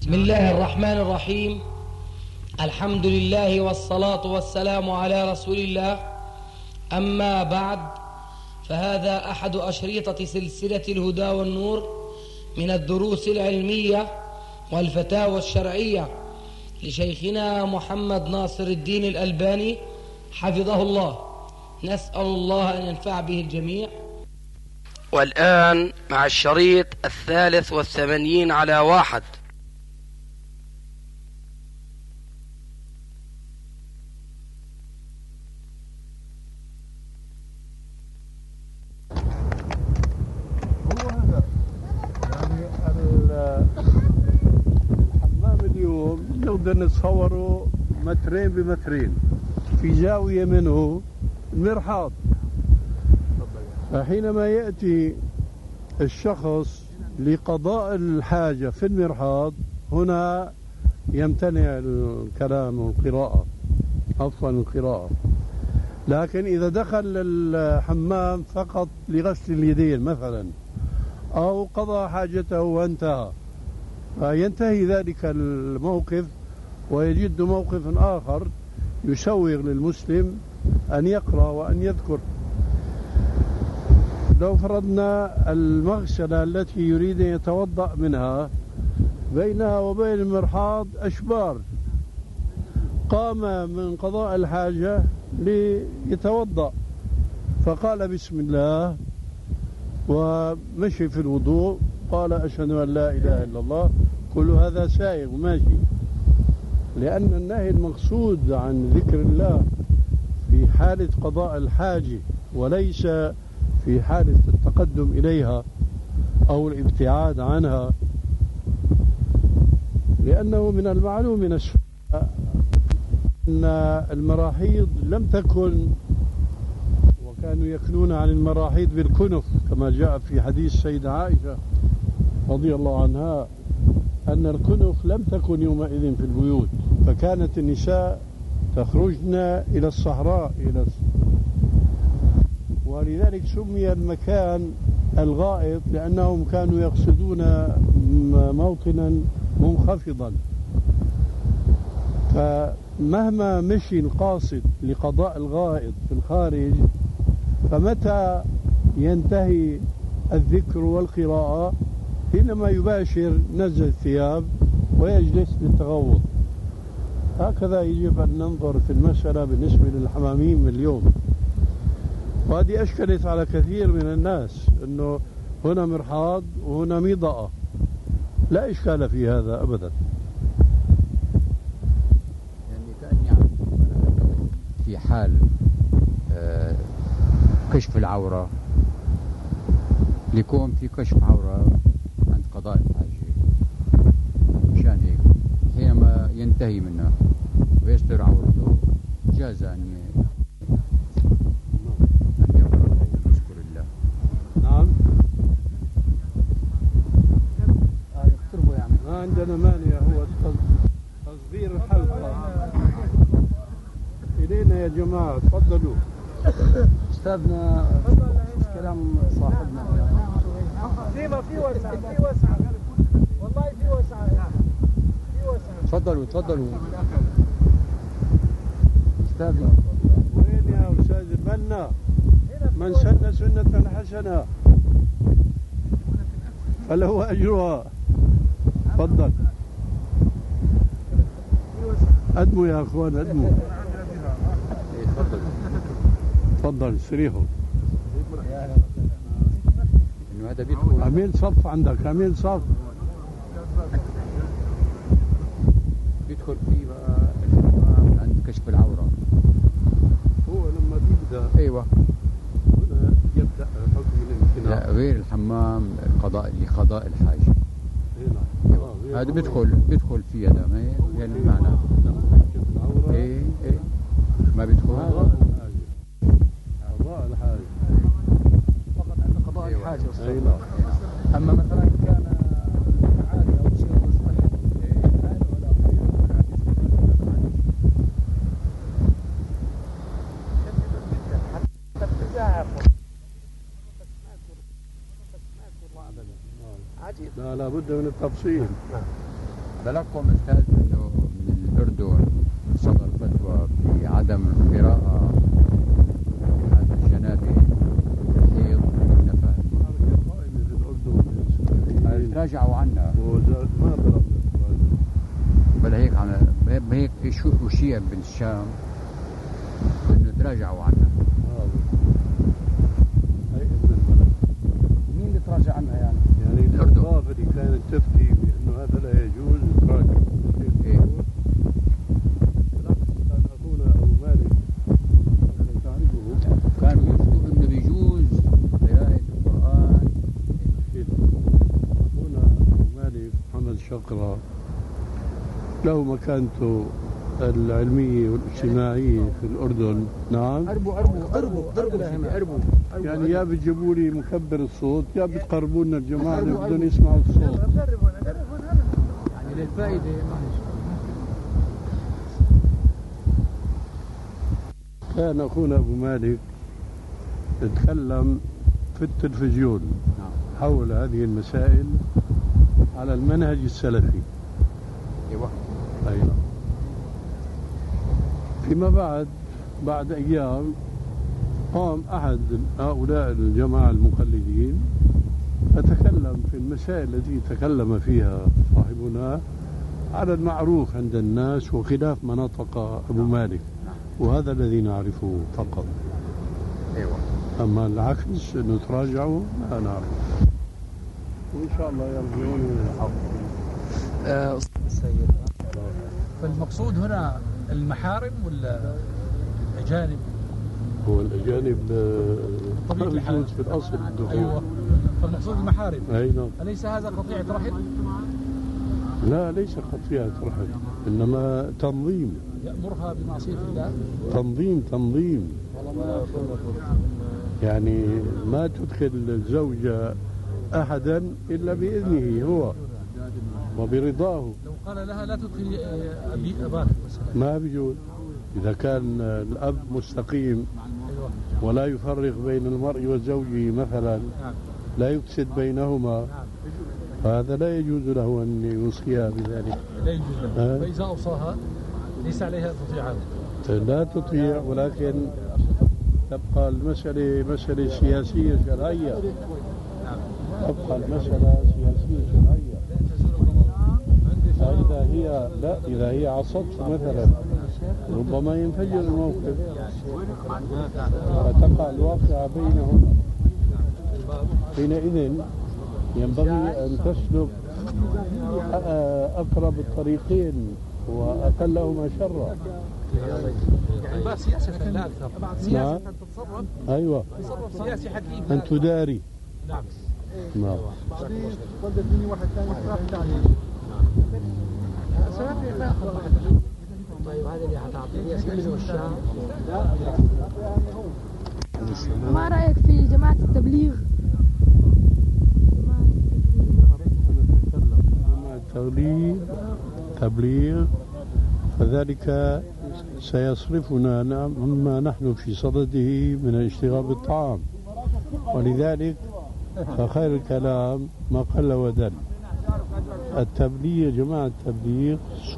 بسم الله الرحمن الرحيم. الحمد لله والصلاة والسلام على رسول الله. أما بعد، فهذا أحد أشريطة سلسلة الهدى والنور من الدروس العلمية والفتاوى الشرعية لشيخنا محمد ناصر الدين الألباني حفظه الله. نسأل الله أن ينفع به الجميع. والآن مع الشريط 83 على 1. الحمام اليوم نقدر نتصوره مترين بمترين، في زاوية منه المرحاض. فحينما يأتي الشخص لقضاء الحاجة في المرحاض، هنا يمتنع الكلام والقراءة، عفوا القراءة. لكن إذا دخل الحمام فقط لغسل اليدين مثلا، أو قضى حاجته وانتهى، فينتهي ذلك الموقف ويجد موقف آخر يسوغ للمسلم أن يقرأ وأن يذكر. لو فرضنا المغسلة التي يريد أن يتوضأ منها بينها وبين المرحاض أشبار، قام من قضاء الحاجة ليتوضأ فقال بسم الله ومشي في الوضوء، قال أشهد أن لا إله إلا الله، كل هذا سائغ ماشي، لأن النهي المقصود عن ذكر الله في حالة قضاء الحاجة وليس في حالة التقدم إليها أو الابتعاد عنها. لأنه من المعلوم من السنة أن المراحيض لم تكن، وكانوا يكنون عن المراحيض بالكنف كما جاء في حديث سيدة عائشة رضي الله عنها، أن الكنف لم تكن يومئذ في البيوت، فكانت النساء تخرجن إلى الصحراء ولذلك سمي المكان الغائط، لأنهم كانوا يقصدون موطنا منخفضا. فمهما مشي القاصد لقضاء الغائط في الخارج، فمتى ينتهي الذكر والقراءة؟ حينما يباشر نزل الثياب ويجلس للتغوط. هكذا يجب أن ننظر في المسألة بالنسبة للحماميم اليوم. وهذه أشكلت على كثير من الناس، أنه هنا مرحاض وهنا مضاءة، لا إشكال في هذا أبدا. يعني كأني في حال كشف العورة، ليكون في كشف عورة عند قضاء الحاجة، مشان هيك حينما ينتهي منها ويستر عورته جاز أن يقرأ ويذكر الله. نعم، يقتربوا يعني ما عندنا مانع، هو تصغير الحلقة. إلينا يا جماعة، تفضلوا. أستاذنا كلام صاحبنا في وسعة والله، في وسعة. تفضلوا أستاذنا. وين يا أستاذ البنا؟ من سن سنة حسنة فله أجرها. تفضل، أدموا يا أخوان، أدموا. تفضل استريحوا. إنه هذا بيدخل. عميل صف عندك، عميل صف. بيدخل فيه بقى الحمام عند كشف العورة. هو لما بيبدأ أيوة، هنا يبدأ حكم الامتناع. لا، غير الحمام لقضاء الحاجة. هنا هذا بيدخل فيه، هذا ما يعني المعنى. إيه ما بيدخل. قضاء الحاجة فقط عند قضاء أيوة. الحاجة أستاذ. أيوة. أما مثلا كان عادي أو شيء مستحب لا، لابد من التفصيل. بلغكم أستاذ أنه من الأردن صدر فتوى بعدم القراءة هذا الجنابة الحيض والنفاس. قائمة في الأردن تراجعوا عنا ما بلغنا بل هيك أشيع بالشام أنه تراجعوا عنا. مين اللي تراجع عنها يعني؟ يعني الأردن. الأوقاف اللي كانت تفتي بأنه هذا لا يجوز تراجع. إيه. كان أخونا أبو مالك تعرفه كانوا يفتوا أنه بيجوز قراءة القرآن. أخونا أبو مالك محمد شقرة له مكانته العلمية والاجتماعية في الأردن. نعم. ضربوا يعني يا بتجيبوا لي مكبر الصوت يا بتقربوا لنا الجماعة اللي بدهم يسمعوا الصوت. يعني للفائدة. كان أخونا أبو مالك يتكلم في التلفزيون حول هذه المسائل على المنهج السلفي. أيوة. أيوة. فيما بعد أيام قام أحد هؤلاء الجماعة المقلدين فتكلم في المسائل التي تكلم فيها صاحبنا على المعروف عند الناس وخلاف ما نطق أبو مالك، وهذا الذي نعرفه فقط. أيوة. أما العكس أنه تراجعوا لا نعرف، وإن شاء الله يرجعون إلى الحق. سيد، فالمقصود هنا المحارم ولا الأجانب؟ هو الأجانب ما بيجوز في الأصل الدخول. أيوة. فالمقصود المحارم. أي نعم. أليس هذا قطيعة رحم؟ لا ليس قطيعة رحم، إنما تنظيم. يأمرها بمعصية الله. تنظيم. يعني ما تدخل الزوجة أحدا إلا بإذنه هو وبرضاه. لو قال لها لا تدخلي أباك مثلا ما بيجوز. إذا كان الأب مستقيم أيوة. ولا يفرق بين المرء وزوجه مثلا، نعم. لا يفسد بينهما، نعم. فهذا لا يجوز له أن يوصيها بذلك. لا يجوز له. فإذا أوصاها ليس عليها أن تطيع هذا. لا تطيع، ولكن تبقى المسألة مسألة سياسية شرعية. نعم. تبقى المسألة سياسية شرعية. إذا هي عصته مثلا ربما ينفجر الموقف وتقع الواقعة بينهما. حينئذ ينبغي أن تسلك أقرب الطريقين وأقلهما شرا. يعني بقى سياسة لا أكثر. سياسة أن تتصرف. أيوة. تصرف سياسي حكيم. أن تداري. نعم. نعم. ولدت مني واحد ثاني راح ثاني. طيب هذا اللي حتعطيني اسئله والشام. ما رأيك في جماعة التبليغ؟ تبليغ فذلك سيصرفنا مما نحن في صدده من الاشتغال بالطعام، ولذلك فخير الكلام ما قل ودل. التبليغ جماعة التبليغ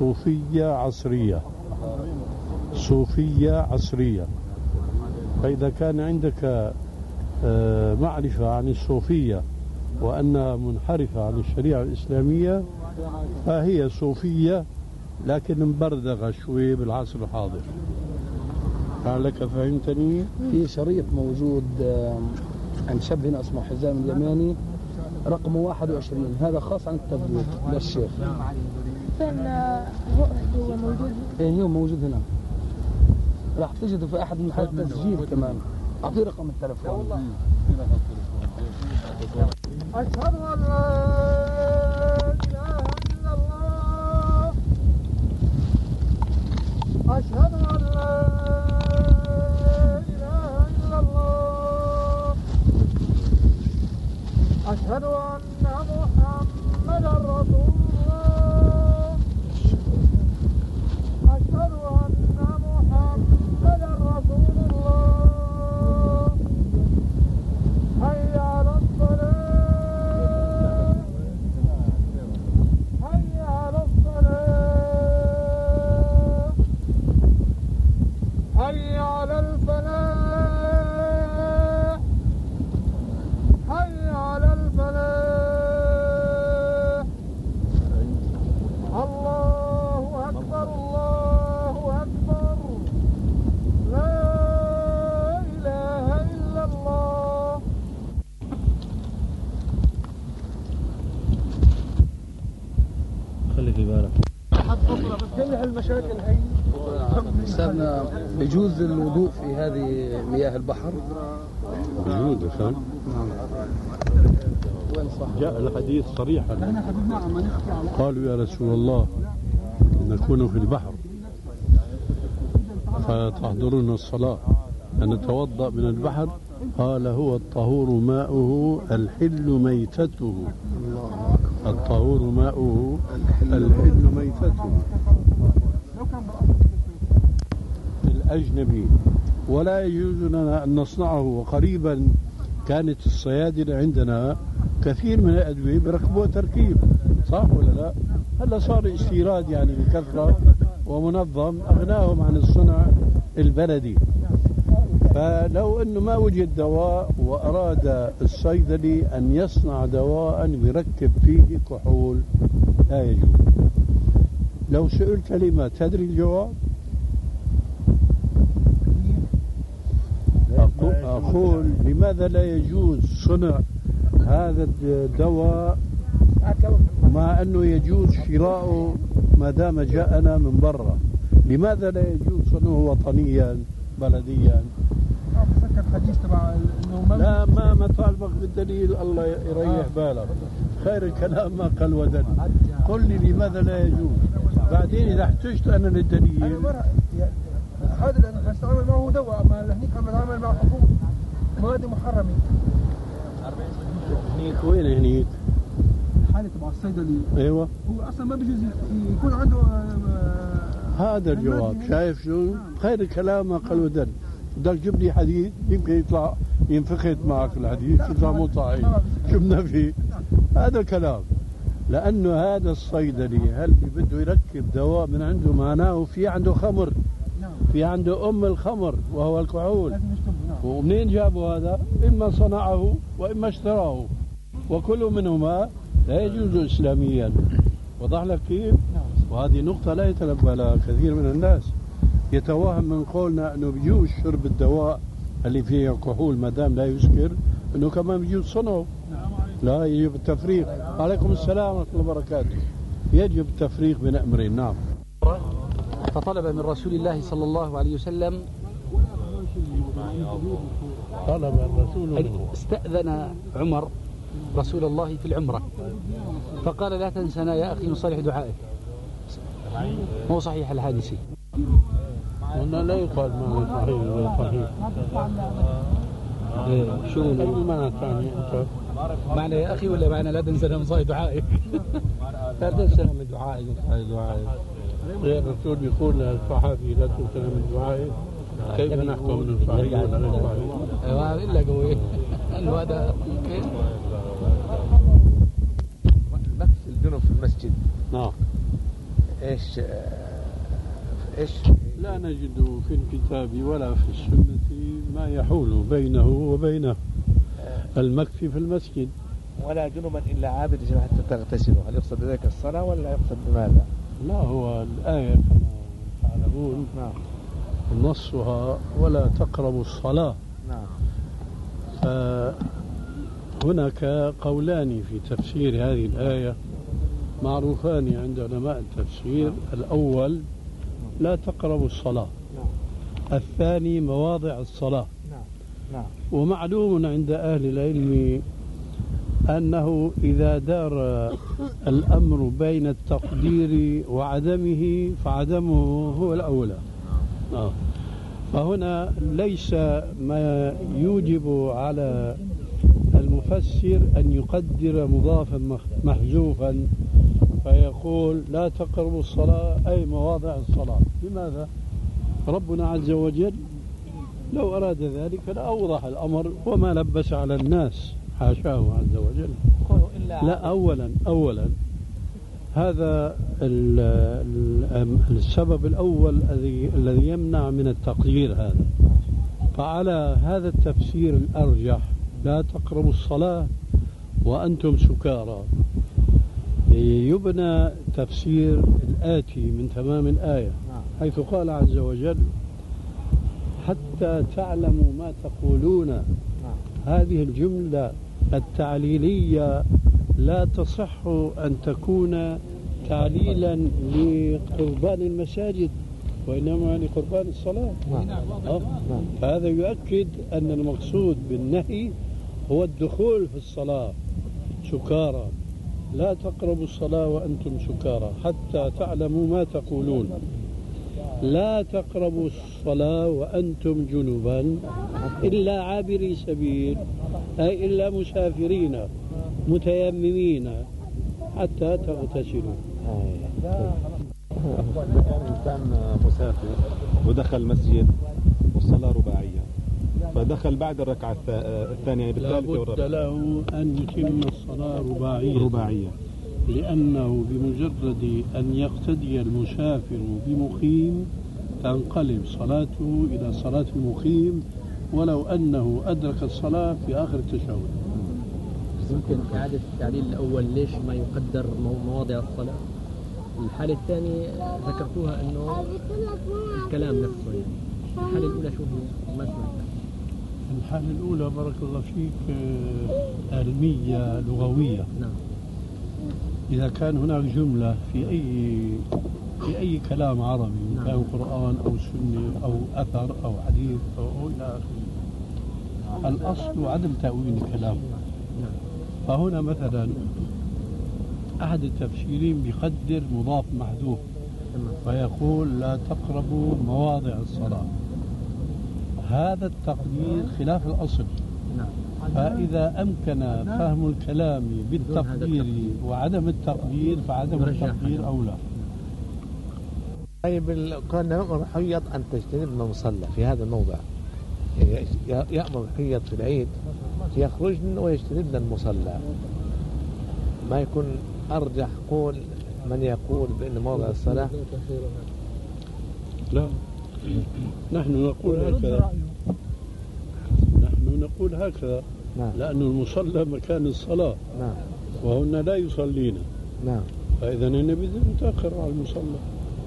صوفية عصرية. فإذا كان عندك معرفة عن الصوفية وأنها منحرفة عن الشريعة الإسلامية فهي صوفية لكن مبردغة شوي بالعصر الحاضر. لعلك فهمتني؟ في شريط موجود عند شاب هنا اسمه حزام اليماني رقم 21، هذا خاص عن التبليغ للشيخ. فين هو موجود؟ ايه هو موجود هنا، راح تجده في احد محلات التسجيل كمان. اعطيه رقم التلفون. أشهد أن لا إله إلا الله. أشهد أن لا إله إلا الله. أشهد أن محمدا رسول الله. أشهد أن محمدا رسول الله. حي على الصلاة. خلي في بالك. جميع المشاكل هي أستاذنا بيجوز الوضوء في هذه مياه البحر؟ بيجوز عشان وين صح؟ جاء الحديث صريحا قالوا يا رسول الله نكون في البحر فتحضرون الصلاة أن نتوضأ من البحر قال هو الطهور ماؤه الحل ميتته. الطهور ماؤه الحل ميتته الأجنبي ولا يجوز لنا أن نصنعه. وقريبا كانت الصيادلة عندنا كثير من الأدوية بركبوها تركيب صح ولا لا؟ هلا صار استيراد يعني بكثرة ومنظم أغناهم عن الصنع البلدي. فلو أنه ما وجد دواء وأراد الصيدلي أن يصنع دواء يركب فيه كحول لا يجوز. لو سئلت لما تدري الجواب؟ أقول لماذا لا يجوز صنع هذا الدواء مع أنه يجوز شراؤه ما دام جاءنا من برا؟ لماذا لا يجوز صنعه وطنيا بلديا؟ الحديث تبع انه لا ما طالبك بالدليل الله يريح بالك. خير الكلام ما قل ودل. قل لي لماذا لا يجوز بعدين إذا احتجت أنا للدليل. هذا اللي نستعمل معه دواء ما هنيك عم نتعامل مع حبوب مواد محرمه. هنيك وين هنيك؟ الحاله تبع الصيدلي ايوه هو اصلا ما بيجوز يكون عنده هذا الجواب. شايف شو خير الكلام ما قل ودل. بدك تجيب لي حديث يمكن يطلع ينفخت معك الحديث يطلع مو صحيح. شو بدنا فيه؟ هذا الكلام. لأنه هذا الصيدلي هل بده يركب دواء من عنده معناه في عنده خمر في عنده الخمر وهو الكحول. ومنين جابوا هذا؟ إما صنعه وإما اشتراه وكل منهما لا يجوز إسلاميا. وضح لك كيف؟ وهذه نقطة لا يتنبه لها كثير من الناس. يتوهم من قولنا أنه بيجوز شرب الدواء اللي فيه كحول ما دام لا يسكر أنه كمان بيجوز صنعه. لا يجب التفريق. عليكم السلام ورحمة الله وبركاته. يجب التفريق بين أمرين. نعم. فطلب من رسول الله صلى الله عليه وسلم طلب الرسول استأذن عمر رسول الله في العمرة فقال لا تنسنا يا أخي نصالح دعائك. مو صحيح الحادثي. هنا لا يقال ما صحيح ولا صحيح. شو المعنى الثاني أنت؟ معنى يا أخي ولا معنى لا تنسنا من صالح دعائك؟ لا تنسنا من دعائك وصالح دعائك. غير الرسول بيقول للصحابي لا تنسنا من دعائك. كيف نحكم من صحيح ولا غير صحيح؟ ايوه الا قوي انه هذا كيف؟ مكث الجنوب في المسجد. نعم. ايش لا نجد في الكتاب ولا في السنة ما يحول بينه وبين المكث في المسجد. ولا جنبا الا عابد حتى تغتسلوا. هل يقصد بذلك الصلاة ولا يقصد بماذا؟ لا هو الآية كما تعلمون نصها ولا تقربوا الصلاة. نعم. فهناك قولان في تفسير هذه الآية معروفان عند علماء التفسير. الأول لا تقربوا الصلاة. الثاني مواضع الصلاة. ومعلوم عند أهل العلم أنه إذا دار الأمر بين التقدير وعدمه فعدمه هو الأولى. فهنا ليس ما يوجب على المفسر أن يقدر مضافا محذوفا فيقول لا تقربوا الصلاة أي مواضع الصلاة. لماذا؟ ربنا عز وجل لو أراد ذلك لأوضح الأمر وما لبس على الناس حاشاه عز وجل. لا أولا هذا السبب الأول الذي يمنع من التقدير هذا. فعلى هذا التفسير الأرجح لا تقربوا الصلاة وأنتم سكارى يبنى تفسير الآتي من تمام الآية حيث قال عز وجل حتى تعلموا ما تقولون. هذه الجملة التعليلية لا تصح أن تكون تعليلا لقربان المساجد وإنما لقربان الصلاة. فهذا يؤكد أن المقصود بالنهي هو الدخول في الصلاة سكارى. لا تقربوا الصلاة وأنتم سكارى حتى تعلموا ما تقولون. لا تقربوا الصلاة وأنتم جنبا إلا عابري سبيل، أي إلا مسافرين متيممين حتى تغتسلوا. إذا كان إنسان مسافر ودخل مسجد والصلاة رباعية فدخل بعد الركعة الثانية بالثالثة لابد له أن يتم الصلاة رباعية لأنه بمجرد أن يقتدي المسافر بمقيم تنقلب صلاته إلى صلاة المقيم ولو أنه أدرك الصلاة في آخر التشهد. يمكن إعادة التعليل الأول ليش ما يقدر مواضع الصلاة؟ الحالة الثانية ذكرتوها أنه الكلام نفسه يعني. الحالة الأولى شو هي؟ ما سمعت. الحالة الأولى بارك الله فيك علمية لغوية. نعم. إذا كان هناك جملة في أي كلام عربي نعم. كان قرآن أو سنة أو أثر أو حديث أو إلى آخره، الأصل عدم تأويل الكلام. نعم. فهنا مثلا أحد التفسيرين بيقدر مضاف محذوف ويقول لا تقربوا مواضع الصلاة. هذا التقدير خلاف الأصل. نعم. فإذا أمكن فهم الكلام بالتقدير وعدم التقدير فعدم التقدير أولى. طيب كان يأمر حيض أن تجتنبنا مصلى في هذا الموضع، يأمر حيض في العيد يخرجن ويجتنبنا المصلى، ما يكون أرجح قول من يقول بأن موضع الصلاة؟ لا، نحن نقول هكذا. نحن نقول هكذا. نعم. لأن المصلى مكان الصلاة. نعم. وهن لا يصلين. نعم. فإذا النبي متأخر على المصلى.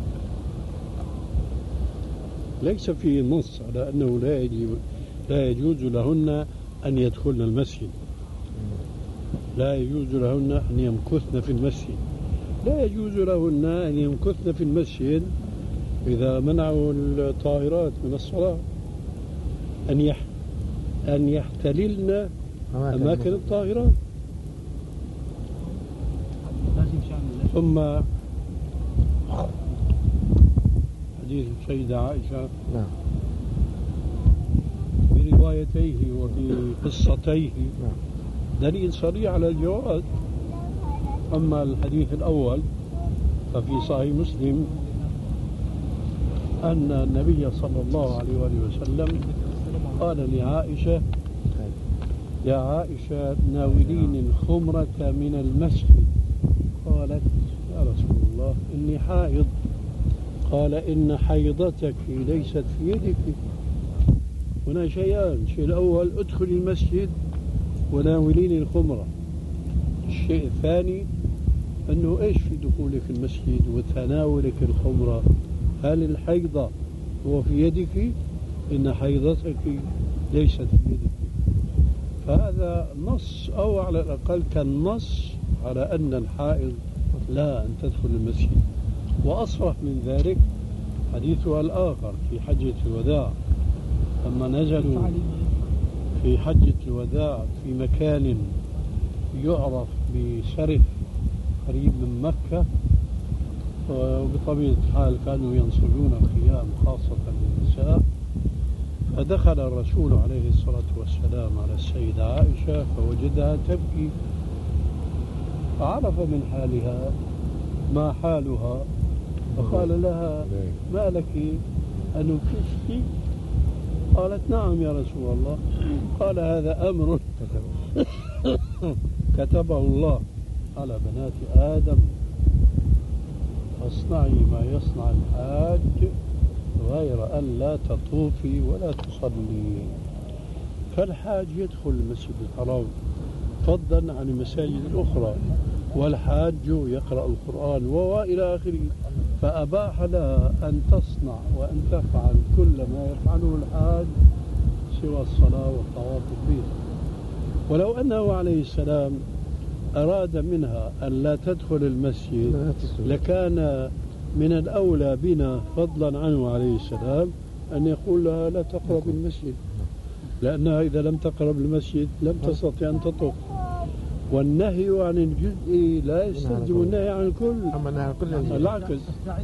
ليس في نص على أنه لا يجوز لهن أن يدخلن المسجد. لا يجوز لهن أن يمكثن في المسجد. لا يجوز لهن أن يمكثن في المسجد إذا منعوا الطاهرات من الصلاة أن يحتللن أماكن الطاهرات. ثم حديث السيدة عائشة بروايتيه وبقصتيه دليل صريح على الجواز. أما الحديث الأول ففي صحيح مسلم أن النبي صلى الله عليه وآله وسلم قال لعائشة: يا عائشة ناوليني الخمرة من المسجد. قالت: يا رسول الله إني حائض. قال: إن حيضتك ليست في يدك. هنا شيئان: الشيء الأول ادخل المسجد وناوليني الخمرة. الشيء الثاني أنه إيش في دخولك المسجد وتناولك الخمرة؟ هل الحيضة هو في يدك؟ إن حيضتك ليست في يدك. فهذا نص، أو على الأقل كان نص على أن الحائض لا أن تدخل المسجد. وأصرح من ذلك حديثها الآخر في حجة الوداع لما نزلوا في حجة الوداع في مكان يعرف بسرف قريب من مكة، وبطبيعة الحال كانوا ينصبون الخيام خاصة للنساء. فدخل الرسول عليه الصلاة والسلام على السيدة عائشة فوجدها تبكي، فعرف من حالها ما حالها فقال لها: ما لك أنكشتي؟ قالت: نعم يا رسول الله. قال: هذا أمر كتبه الله على بنات آدم، فاصنعي ما يصنع الحاج غير أن لا تطوفي ولا تصلي. فالحاج يدخل المسجد الحرام فضلا عن المساجد الأخرى، والحاج يقرأ القرآن وإلى آخره. فأباح لها أن تصنع وأن تفعل كل ما يفعله الحاج سوى الصلاة والطواف بالبيت. ولو أنه عليه السلام أراد منها أن لا تدخل المسجد لكان من الأولى بنا فضلا عنه عليه السلام أن يقول لها لا تقرب المسجد، لأنها إذا لم تقرب المسجد لم تستطيع أن تطوف. والنهي عن الجزء لا يستلزم النهي عن الكل، العكس.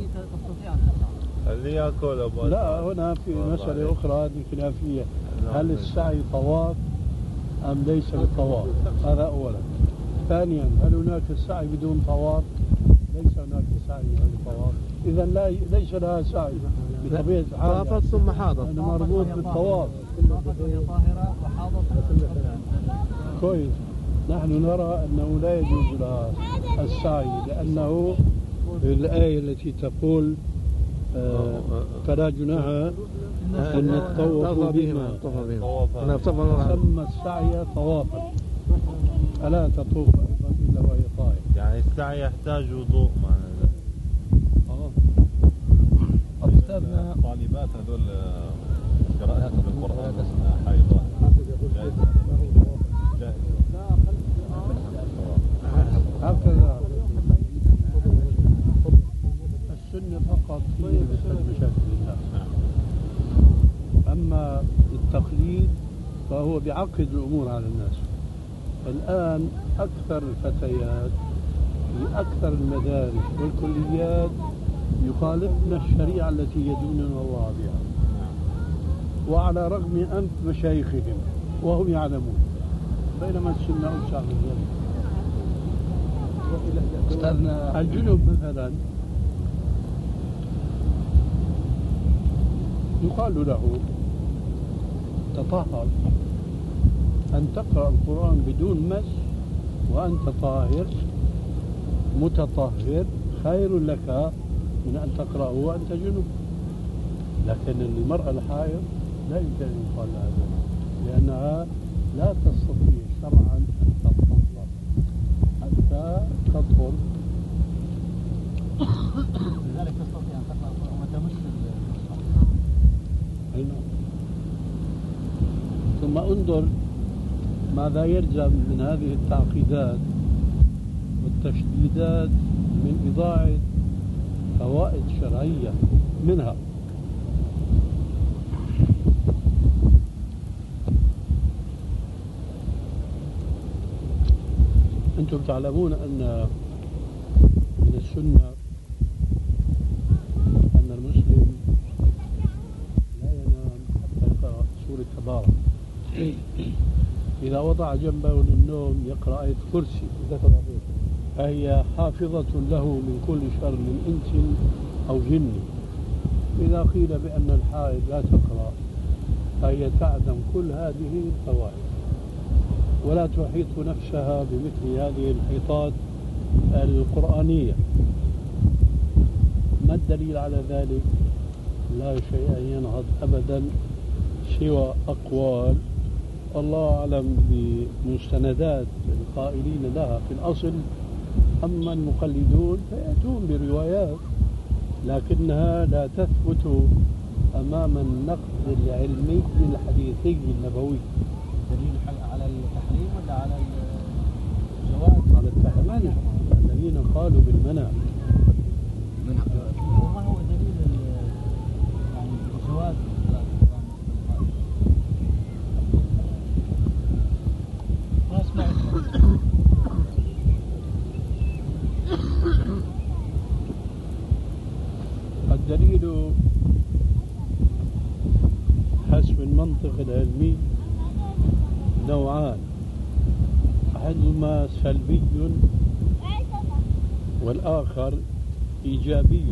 اللي يأكل لا، هنا في مسألة أخرى هذه خلافية، هل السعي طواف أم ليس بالطواف؟ هذا أولا. ثانيا، هل هناك السعي بدون طواف؟ ليس هناك سعي بدون طواف، إذا ليس لها سعي بطبيعة الحال، طافت ثم حاضت، أنا مربوط بالطواف. كويس. نحن نرى أنه لا يجوز لها السعي، لأنه الآية التي تقول فلا جناح أن نتطوف بهما، سمى السعي طوافا، ألا تطوف أيضا إلا وهي طائف. يعني السعي يحتاج وضوء معنا. أستاذنا طالبات هذول قراءتهم بالقرآن حائضات هكذا السنة فقط هي بسبب مشاكل الناس، أما التقليد فهو بعقد الأمور على الناس. الآن أكثر الفتيات في أكثر المدارس والكليات يخالفن الشريعة التي يديننا الله بها، وعلى رغم أنف مشايخهم وهم يعلمون، بينما السنة أوسع من ذلك. أستاذنا الجنوب مثلا يقال له تطهر، أن تقرأ القرآن بدون مس وأنت طاهر متطهر خير لك من أن تقرأه وأنت جنوب. لكن المرأة الحائض لا يمكن أن يقال لها ذلك، لأنها لا تستطيع شرعا أن تتطهر حتى تطهر. لذلك تستطيع أن تقرأ القرآن وتمس ثم انظر ماذا يلزم من هذه التعقيدات والتشديدات من إضاعة فوائد شرعية. منها أنتم تعلمون أن من السنة أن المسلم لا ينام حتى يقرأ سورة تبارك. إذا وضع جنبه للنوم يقرأ آية الكرسي، فهي حافظة له من كل شر من إنس أو جن. إذا قيل بأن الحائض لا تقرأ فهي تعدم كل هذه الفوائد ولا تحيط نفسها بمثل هذه الحيطات القرآنية. ما الدليل على ذلك؟ لا شيء ينهض أبدا سوى أقوال الله أعلم بمستندات القائلين لها في الأصل. أما المقلدون فيأتون بروايات لكنها لا تثبت أمام النقد العلمي الحديثي النبوي. دليل على التحريم ولا على الجواز؟ على التحريم الذين قالوا بالمنع. وما هو دليل يعني الجواز على الدليل حسب المنطق العلمي نوعان، أحدهما سلبي والآخر إيجابي.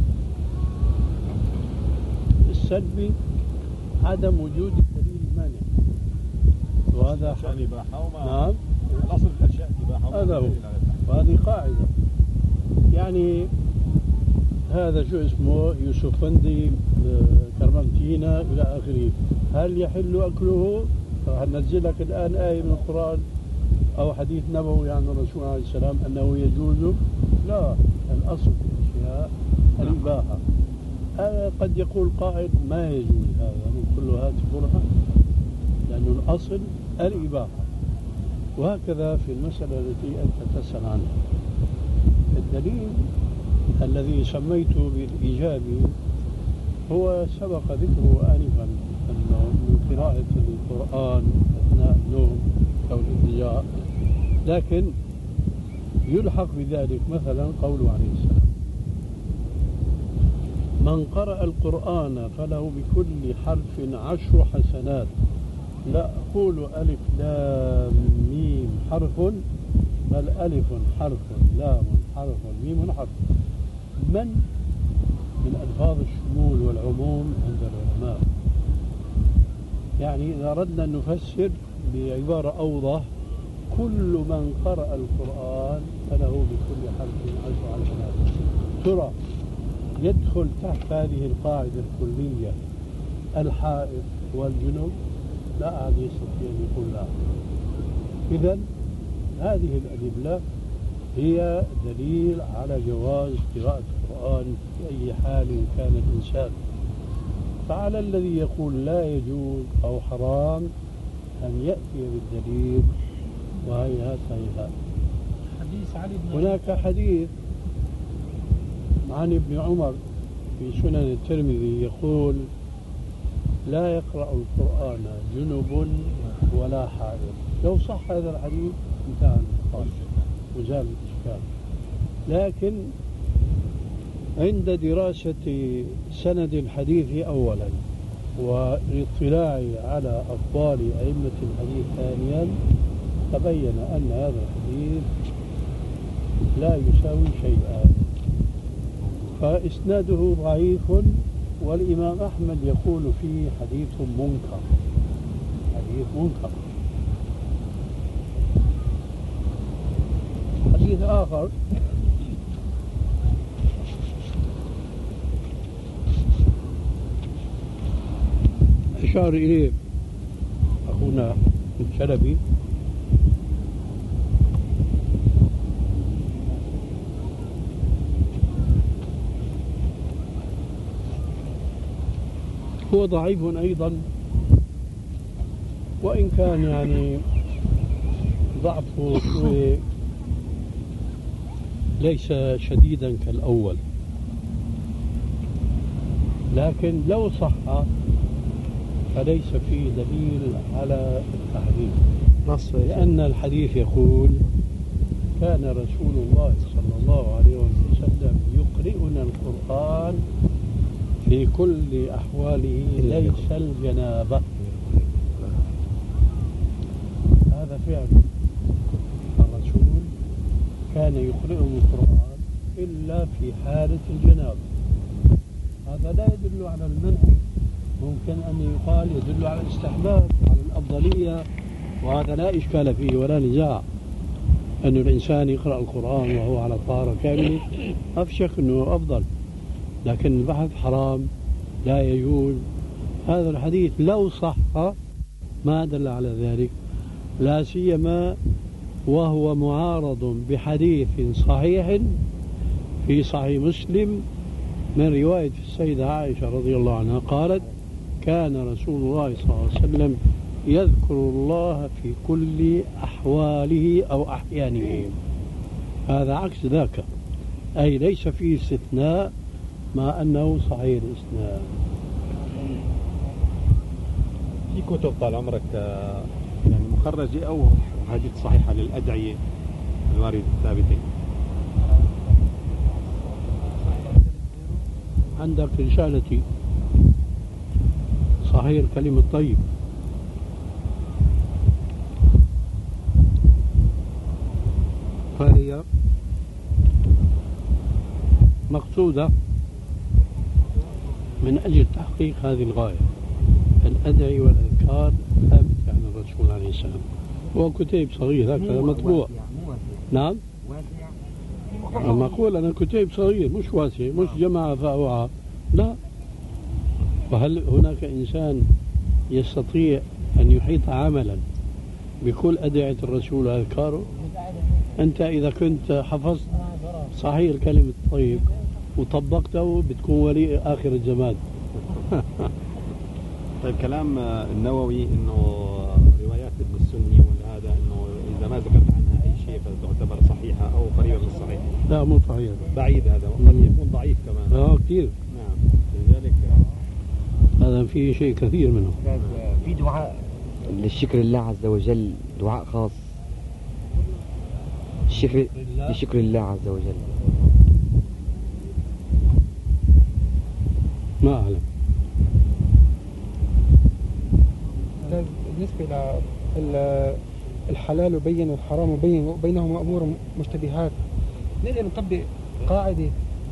السلبي عدم وجود الدليل المانع، وهذا نعم الأصل في الأشياء إباحة، هذا هو، وهذه قاعدة. يعني هذا شو اسمه يوسف فندي كرمنتينا إلى آخره، هل يحل أكله؟ هننزل لك الآن آية من القرآن أو حديث نبوي عن الرسول عليه السلام أنه يجوز؟ لا، الأصل في الأشياء الإباحة. قد يقول قائل ما يجوز هذا، من كل هذه برهان، لأن الأصل الإباحة. وهكذا في المسألة التي أنت تسأل عنها. الدليل الذي سميته بالإيجابي هو سبق ذكره آنفا، أنه من قراءة القرآن أثناء النوم أو الإضجاع، لكن يلحق بذلك مثلا قوله عليه السلام: من قرأ القرآن فله بكل حرف 10 حسنات، لا أقول ألف لام ميم حرف، بل ألف حرف لام حرف ميم حرف. من ألفاظ الشمول والعموم عند العلماء. يعني إذا أردنا أن نفسر بعبارة أوضح: كل من قرأ القرآن فله بكل حرف 10 حسنات. ترى يدخل تحت هذه القاعدة الكلية الحائض والجنب؟ لا أحد يستطيع أن يقول لا. إذن هذه الأدلة هي دليل على جواز قراءة القرآن في أي حال كان الإنسان. فعلى الذي يقول لا يجوز أو حرام أن يأتي بالدليل، وهيهات هيهات. هناك حديث عن ابن عمر في سنن الترمذي يقول: لا يقرأ القرآن جنب ولا حائض. لو صح هذا الحديث انتهى النقاش وزال الإشكال. لكن عند دراسة سند الحديث أولا والاطلاع على أفضال أئمة الحديث ثانيا، تبين أن هذا الحديث لا يساوي شيئا، فإسناده ضعيف، والإمام أحمد يقول فيه حديث منكر. حديث منكر. حديث آخر أشار إليه أخونا الشلبي، هو ضعيف أيضا، وإن كان يعني ضعفه شوي ليس شديدا كالأول، لكن لو صح فليس فيه دليل على التحريم، لأن الحديث يقول: كان رسول الله صلى الله عليه وسلم يقرئنا القرآن في كل أحواله ليس الجنابة. هذا فعل الرسول، كان يقرئهم القرآن إلا في حالة الجنابة. هذا لا يدل على المنع، ممكن أن يقال يدل على الاستحباب وعلى الأفضلية، وهذا لا إشكال فيه ولا نزاع. أن الإنسان يقرأ القرآن وهو على طهارة كاملة أفشك أنه أفضل، لكن البحث حرام لا يجوز. هذا الحديث لو صح ما دل على ذلك، لا سيما وهو معارض بحديث صحيح في صحيح مسلم من رواية السيدة عائشة رضي الله عنها قالت: كان رسول الله صلى الله عليه وسلم يذكر الله في كل أحواله أو أحيانه. هذا عكس ذاك، أي ليس فيه استثناء مع أنه صحيح الإسناد. في كتب طال عمرك يعني مخرجة أو حديث صحيحة للأدعية الواردة الثابتة؟ عندك رسالتي صحيح الكلم الطيب، فهي مقصودة من أجل تحقيق هذه الغاية، الأدعية والأذكار ثابتة عن الرسول عليه السلام. هو كتيب صغير هكذا مطبوع. نعم، أما أقول أنا كتيب صغير مش واسع، مش جمع فأوعى، لا. وهل هناك إنسان يستطيع أن يحيط عملا بكل أدعية الرسول وأذكاره؟ أنت إذا كنت حفظت صحيح الكلمة الطيب وطبقته بتكون ولي آخر الزمان. طيب، كلام النووي إنه روايات ابن السني وهذا إنه إذا ما ذكرت عنها أي شيء فتعتبر صحيحة أو قريبة من الصحيح. لا مو صحيح، بعيد هذا وقد يكون ضعيف كمان. كثير. نعم لذلك هذا في شيء كثير منه. في دعاء للشكر لله عز وجل، دعاء خاص لشكر الله عز وجل. ما أعلم. بالنسبة للحلال وبين والحرام وبين وبينهما أمور مشتبهات، نقدر نطبق قاعدة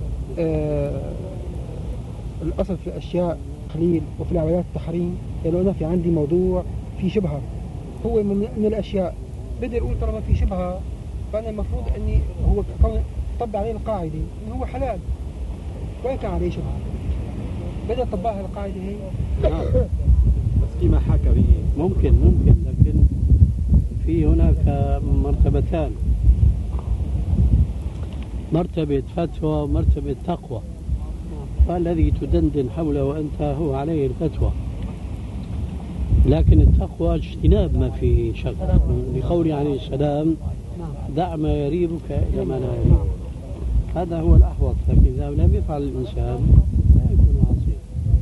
الأصل في الأشياء قليل وفي العبادات التحريم. يعني أنا في عندي موضوع في شبهة هو من الأشياء، بدي أقول طالما في شبهة فأنا المفروض أني هو طبق عليه القاعدة إنه هو حلال وإن كان عليه شبهة، بدي أطبقها القاعدة هي. بس فيما حكى به ممكن لكن في هناك مرتبتان، مرتبة فتوى ومرتبة تقوى، والذي تدندن حوله أنت هو عليه الفتوى، لكن التقوى اجتناب ما فيه شك، لقوله عليه السلام دع ما يريبك إلى ما لا يريبك، هذا هو الأحوط. لكن إذا لم يفعل الإنسان لا يكون عصيا.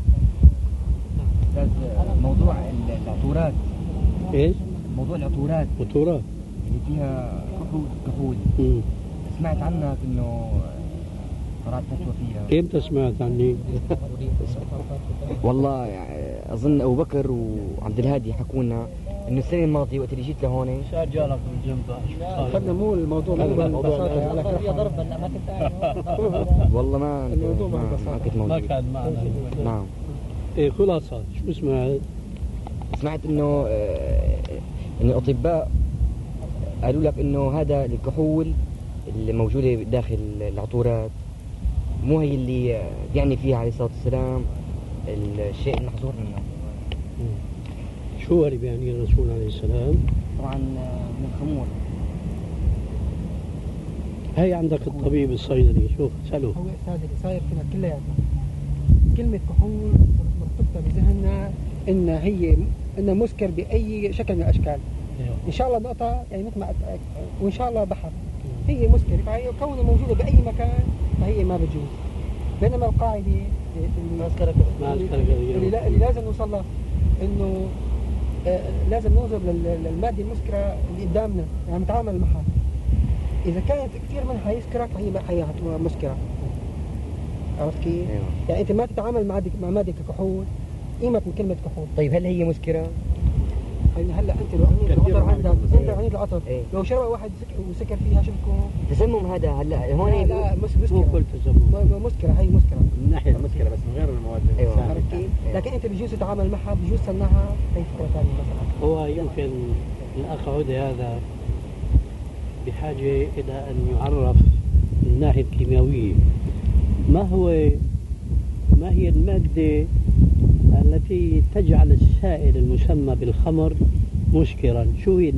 موضوع العطورات، إيش؟ موضوع العطورات عطورات اللي فيها كحول سمعت عنك إنه قرأت فتوى فيها. إمتى سمعت عني؟ والله أظن أبو بكر وعبد الهادي حكونا إنه السنة الماضية وقت اللي جيت لهون شو جالك بالجنب؟ أخذنا مو الموضوع ببساطة على كل ضرب حال. هلا ما كنت والله ما كنت موجود. ما كان معنا. نعم. إيه خلاصة شو سمعت إنه الأطباء قالوا لك إنه هذا الكحول اللي موجودة داخل العطورات مو هي اللي يعني فيها عليه الصلاة والسلام الشيء المحظور منه. شو اللي بيعني الرسول عليه السلام؟ طبعا من الخمور. هي عندك الطبيب الصيدلي، شوف سأله. هو أستاذ اللي صاير فينا كلياتنا كلمة كحول مرتبطة بذهننا إنها مسكر بأي شكل من الأشكال. إن شاء الله نقطة يعني مثل ما وإن شاء الله بحر هي مسكر، فهي كونها موجودة بأي مكان فهي ما بتجوز. بينما القاعدة اللي لازم نوصل لها إنه لازم ننظر للمادة المسكرة اللي قدامنا، يعني نتعامل معها. إذا كانت كثير منها يسكرك فهي مسكرة. عرفت كيف؟ يعني أنت ما تتعامل مع مادة كحول، قيمة من كلمة كحول. طيب هل هي مسكرة؟ يعني هلا انت لو العطر عندك انت عنيد العطر لو شرب واحد وسكر فيها شو بكون؟ تسمم هذا هلا هون. لا مسكرة. مو كل تسمم. مسكرة، هي مسكرة من ناحية المسكرة بس من غير المواد. ايوه عرفت كيف؟ لكن انت بجوز تتعامل معها، بجوز تصنعها هي فكرة ثانية مثلا. هو يمكن الأخ عودة هذا بحاجة إلى أن يعرف من الناحية الكيميائية ما هي المادة التي تجعل السائل المسمى بالخمر مسكرا. شو هي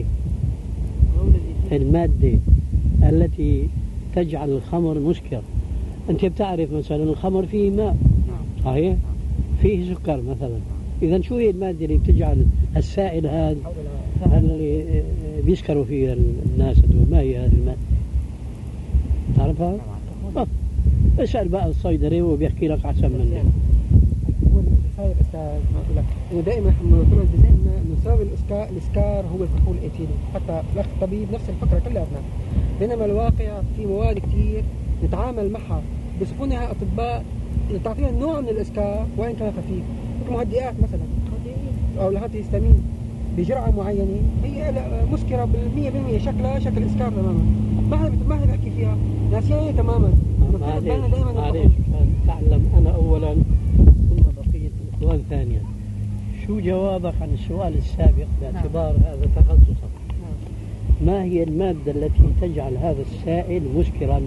المادة التي تجعل الخمر مسكر؟ أنت بتعرف مثلا الخمر فيه ماء صحيح؟ فيه سكر مثلا. إذا شو هي المادة اللي بتجعل السائل هذا اللي بيسكروا فيه الناس؟ ما هي هذه المادة؟ تعرفها؟ اسأل بقى الصيدلي وبيحكي لك أحسن مني. صاير استاذ ما اقول لك انه دائما مرتبط بذهننا انه سبب الاسكار هو الكحول الايثيلي، حتى الاخ الطبيب نفس الفكره كلياتنا. بينما الواقع في مواد كثير نتعامل معها بصفونها اطباء تعطينا نوع من الاسكار وان كان خفيف، مثل مهدئات مثلا او الهيستامين بجرعه معينه هي مسكره ب100% شكلها شكل اسكار تماما. ما احنا بنحكي فيها ناسيانيه تماما. معلش تعلم انا اولا سؤال ثانيا، شو جوابك عن السؤال السابق باعتبار هذا تخصصك؟ ما هي المادة التي تجعل هذا السائل مسكرا؟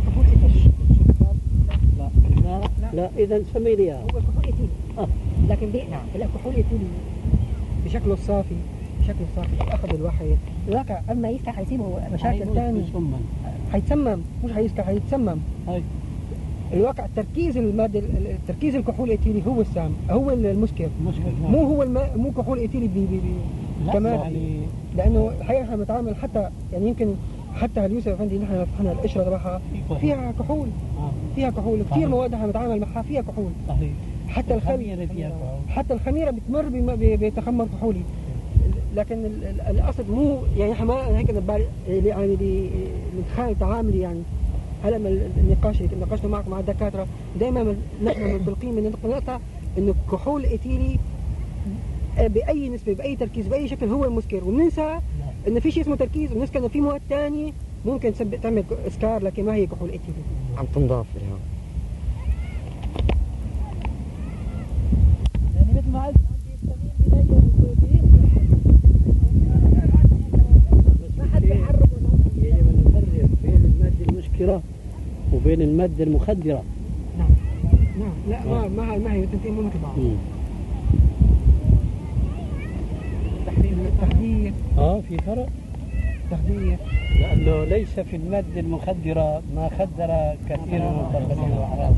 لا إذا سمي لي هو الكحول إيثيلي لكن نعم الكحول إيثيلي بشكله الصافي أخذ الواحد الواقع أما يسكر حيصيبه مشاكل ثانية، حيتسمم مش حيسكر حيتسمم. الواقع تركيز الكحول الايثيلي هو السام، هو المسكر. مو هو مو كحول ايثيلي كمان لانه الحقيقه احنا بنتعامل حتى يعني يمكن حتى اليوسف افندي نحن فتحنا القشره تبعها فيها كحول، فيها كحول كثير مواد احنا بنتعامل معها فيها كحول. حتى الخميره بتمر بتخمر كحولي. لكن الاصل مو يعني احنا ما هيك يعني بنتخيل تعاملي يعني هلا من النقاش اللي ناقشنا معكم مع الدكاتره دائما نحن منطلقين من النقطه انه الكحول الايثيلي باي نسبه باي تركيز باي شكل هو المسكر، وبننسى انه في شيء اسمه تركيز، وبننسى انه في مواد ثانيه ممكن تعمل اسكار لكن ما هي كحول ايثيلي. عم تنضاف لها. يعني مثل ما قلت عندي السمين بداية ما حد يحرم. يجب ان نفرق بين المادة المسكرة وبين المادة المخدرة. نعم لا ما هي التنتين مو مثل بعض. التخدير في فرق تخدير لأنه ليس في المادة المخدرة ما خدر كثير من البشر الأعراض.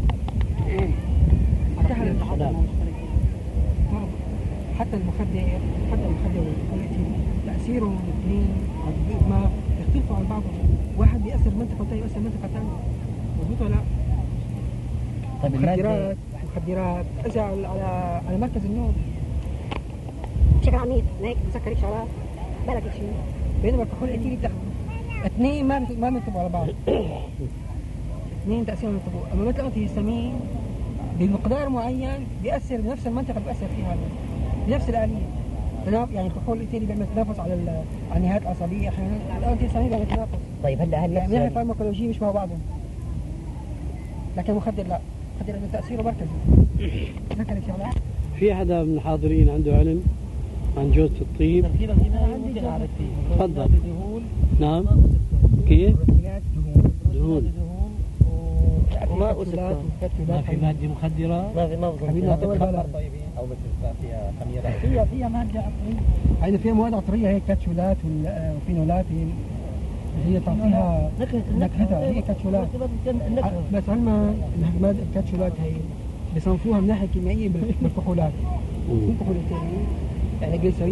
حتى المخدر والإيثيلي تأثيرهم الاثنين ما يختلفوا عن بعضهم، واحد بيأثر منطقة والثاني بيأثر منطقة ثانية، مضبوط ولا لا؟ طيب مخدرات تأثر على مركز النوم بشكل عميق، هيك بسكر هيك شغلات بالك هيك شيء، بينما الكحول الايثيلي اثنين ما بينطبقوا على بعض. اثنين تأثيرهم ينطبقوا، اما مثل انت الهستامين بمقدار معين بيأثر بنفس المنطقة اللي بيأثر فيها بنفس الآلية. يعني الكحول الايثيلي بيعمل تنافس على النهايات العصبية، احيانا الهستامين بيعمل تنافس. طيب هلا يعني من ناحية فارماكولوجية مش مع بعضهم، لكن المخدر لا، المخدر لأنه تأثيره مركزي. ذكرت شغلات. في حدا من الحاضرين عنده علم عن جوزة الطيب؟ تفضل. نعم. كيف؟ دهون وما أسكر، ما في مادة مخدرة؟ ما بتخمر طيب او فيها خميره فيها مادة عطرية، يعني فيها مواد عطرية هي كاتشولات وفينولات هي تعطيها نكهتها، هي كاتشولات. بس علما مادة الكاتشولات هي بيصنفوها من ناحية كيميائية بالكحولات. الكحول الثاني يعني جليسرين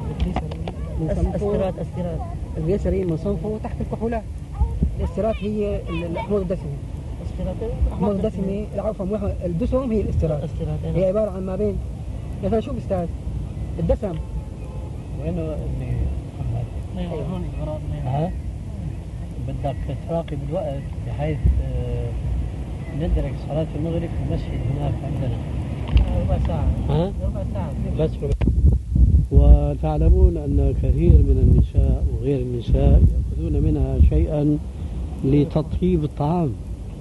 الجليسرين بنصنفه تحت الكحولات. الاسترات هي الأحماض الدسمة. الأحماض الدسمة عفوا الدسم هي الاسترات. هي عبارة عن ما بين مثلا شو بستاذ الدسم وينه اللي هون غرضنا بدك تراقب الوقت بحيث ندرك صلاة المغرب في المسجد هناك عندنا ربع ساعة بس وتعلمون أن كثير من النساء وغير النساء يأخذون منها شيئا لتطيب الطعام.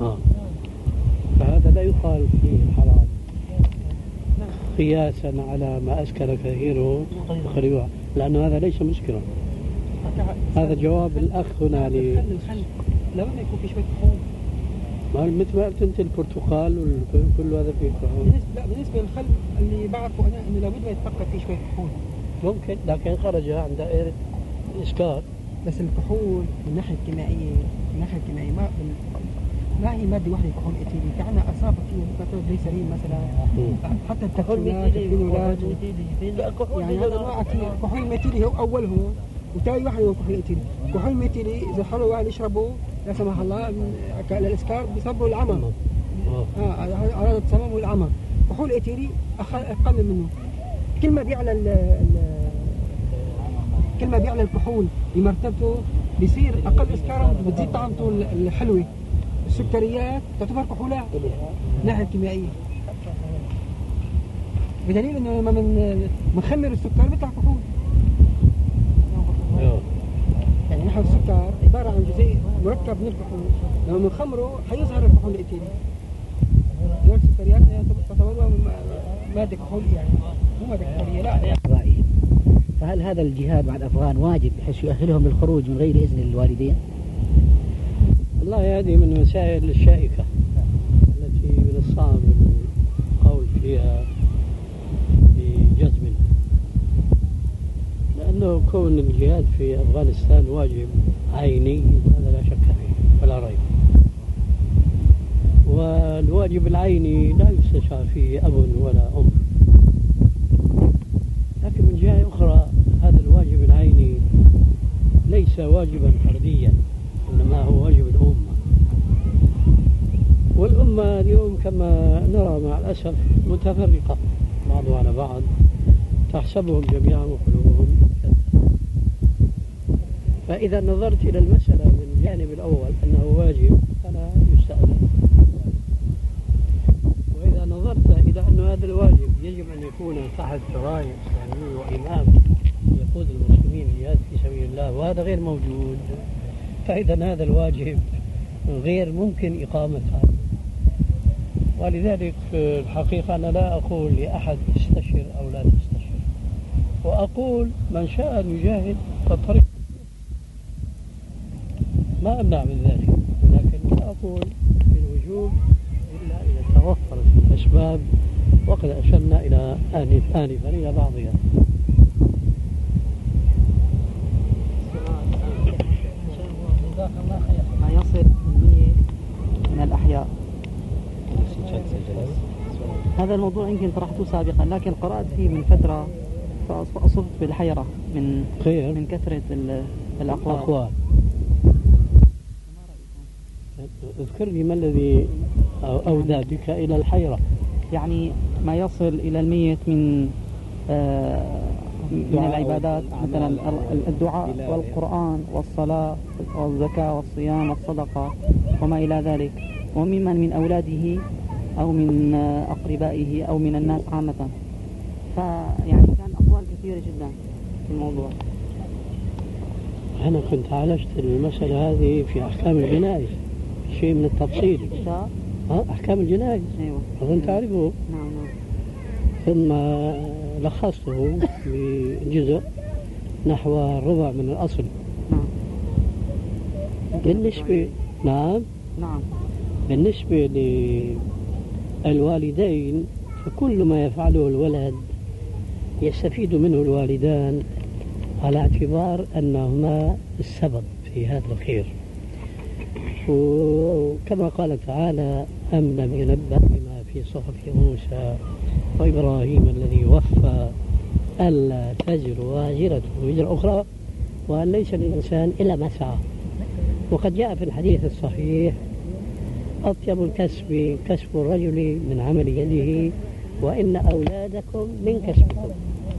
فهذا لا يقال فيه حرام قياسا على ما أسكر كثيره يخرجوها، لأنه هذا ليس مسكرا. هذا جواب الأخ هنا الخل لما يكون في شوية كحول مثل ما قلت أنت البرتقال وكل هذا فيه كحول. بالنسبة للخل اللي بعرفه أنا إنه لابد ما يتفقد فيه شوية كحول ممكن، لكن خرج عن دائرة إسكار. بس الكحول من الناحية الكيميائية ما هي مادة واحدة كحول إيثيلي، في عندنا أصناف كثير مثل جليسرين مثلا، حتى الكاتشولات الفينولات يعني هذا أنواع كثير. كحول الميثيلي هو أولهم وثاني واحد هو كحول الإيثيلي. كحول الميثيلي إذا خلوا واحد يشربه لا سمح الله للإسكار بيصبوا العمى، أعراض التصمم والعمى. كحول الإيثيلي أقل منه. كل ما بيعلى الكحول بمرتبته بيصير أقل إسكارا وبتزيد طعمته الحلوة. السكريات تعتبر كحولات من الناحية الكيميائية، بدليل إنه لما بنخمر السكر بيطلع كحول. يعني نحن السكر عبارة عن جزيء مركب من الكحول، لما بنخمره حيظهر الكحول الإيثيلي. السكريات تعتبر مادة كحولية يعني مو مادة كحولية لا. فهل هذا الجهاد مع الأفغان واجب بحيث يؤهلهم للخروج من غير إذن الوالدين؟ والله هذه من المسائل الشائكة التي من الصعب القول فيها بجزم، لأنه كون الجهاد في أفغانستان واجب عيني هذا لا شك فيه ولا ريب، والواجب العيني لا يستشار فيه أب ولا أم. لكن من جهة أخرى ليس واجبا فرديا، إنما هو واجب الأمة. والأمة اليوم كما نرى مع الأسف متفرقة بعضها على بعض، تحسبهم جميعا وقلوبهم شتى. فإذا نظرت إلى المسألة من الجانب الأول أنه واجب فلا يستأذن، وإذا نظرت إلى أن هذا الواجب يجب أن يكون تحت راية إسلامي وإمام يقود المسلمين للجهاد في سبيل الله، وهذا غير موجود، فإذا هذا الواجب غير ممكن إقامته. ولذلك الحقيقة أنا لا أقول لأحد استشر أو لا تستشر، وأقول من شاء أن يجاهد فالطريق ما أمنع من ذلك، ولكن لا أقول بالوجوب إلا إذا توفرت الأسباب، وقد أشرنا إلى آنفا إلى بعضها. ما يصل 100 من الأحياء. هذا الموضوع يمكن طرحته سابقا، لكن قرأت فيه من فترة فأصبت بالحيرة من كثرة الأقوال. اذكر لي ما الذي أودى بك إلى الحيرة؟ يعني ما يصل إلى 100 من العبادات، مثلا الدعاء والقرآن والصلاة والزكاة والصيام والصدقة وما إلى ذلك، وممن من أولاده أو من أقربائه أو من الناس عامة. فيعني كان أقوال كثيرة جدا في الموضوع. أنا كنت عالجت المسألة هذه في أحكام الجنائز، شيء من التفصيل. أحكام الجنائز. أيوة. أظن تعرفه. نعم. ثم لخصته بجزء نحو ربع من الأصل. نعم. بالنسبة للوالدين فكل ما يفعله الولد يستفيد منه الوالدان على اعتبار أنهما السبب في هذا الخير. وكما قال تعالى: أم لم ينبأ بما في صحف موسى وإبراهيم الذي وفى ألا تزر وازرة وزر أخرى وأن ليس للإنسان إلا ما سعى. وقد جاء في الحديث الصحيح: أطيب الكسب كسب الرجل من عمل يده وإن أولادكم من كسبكم.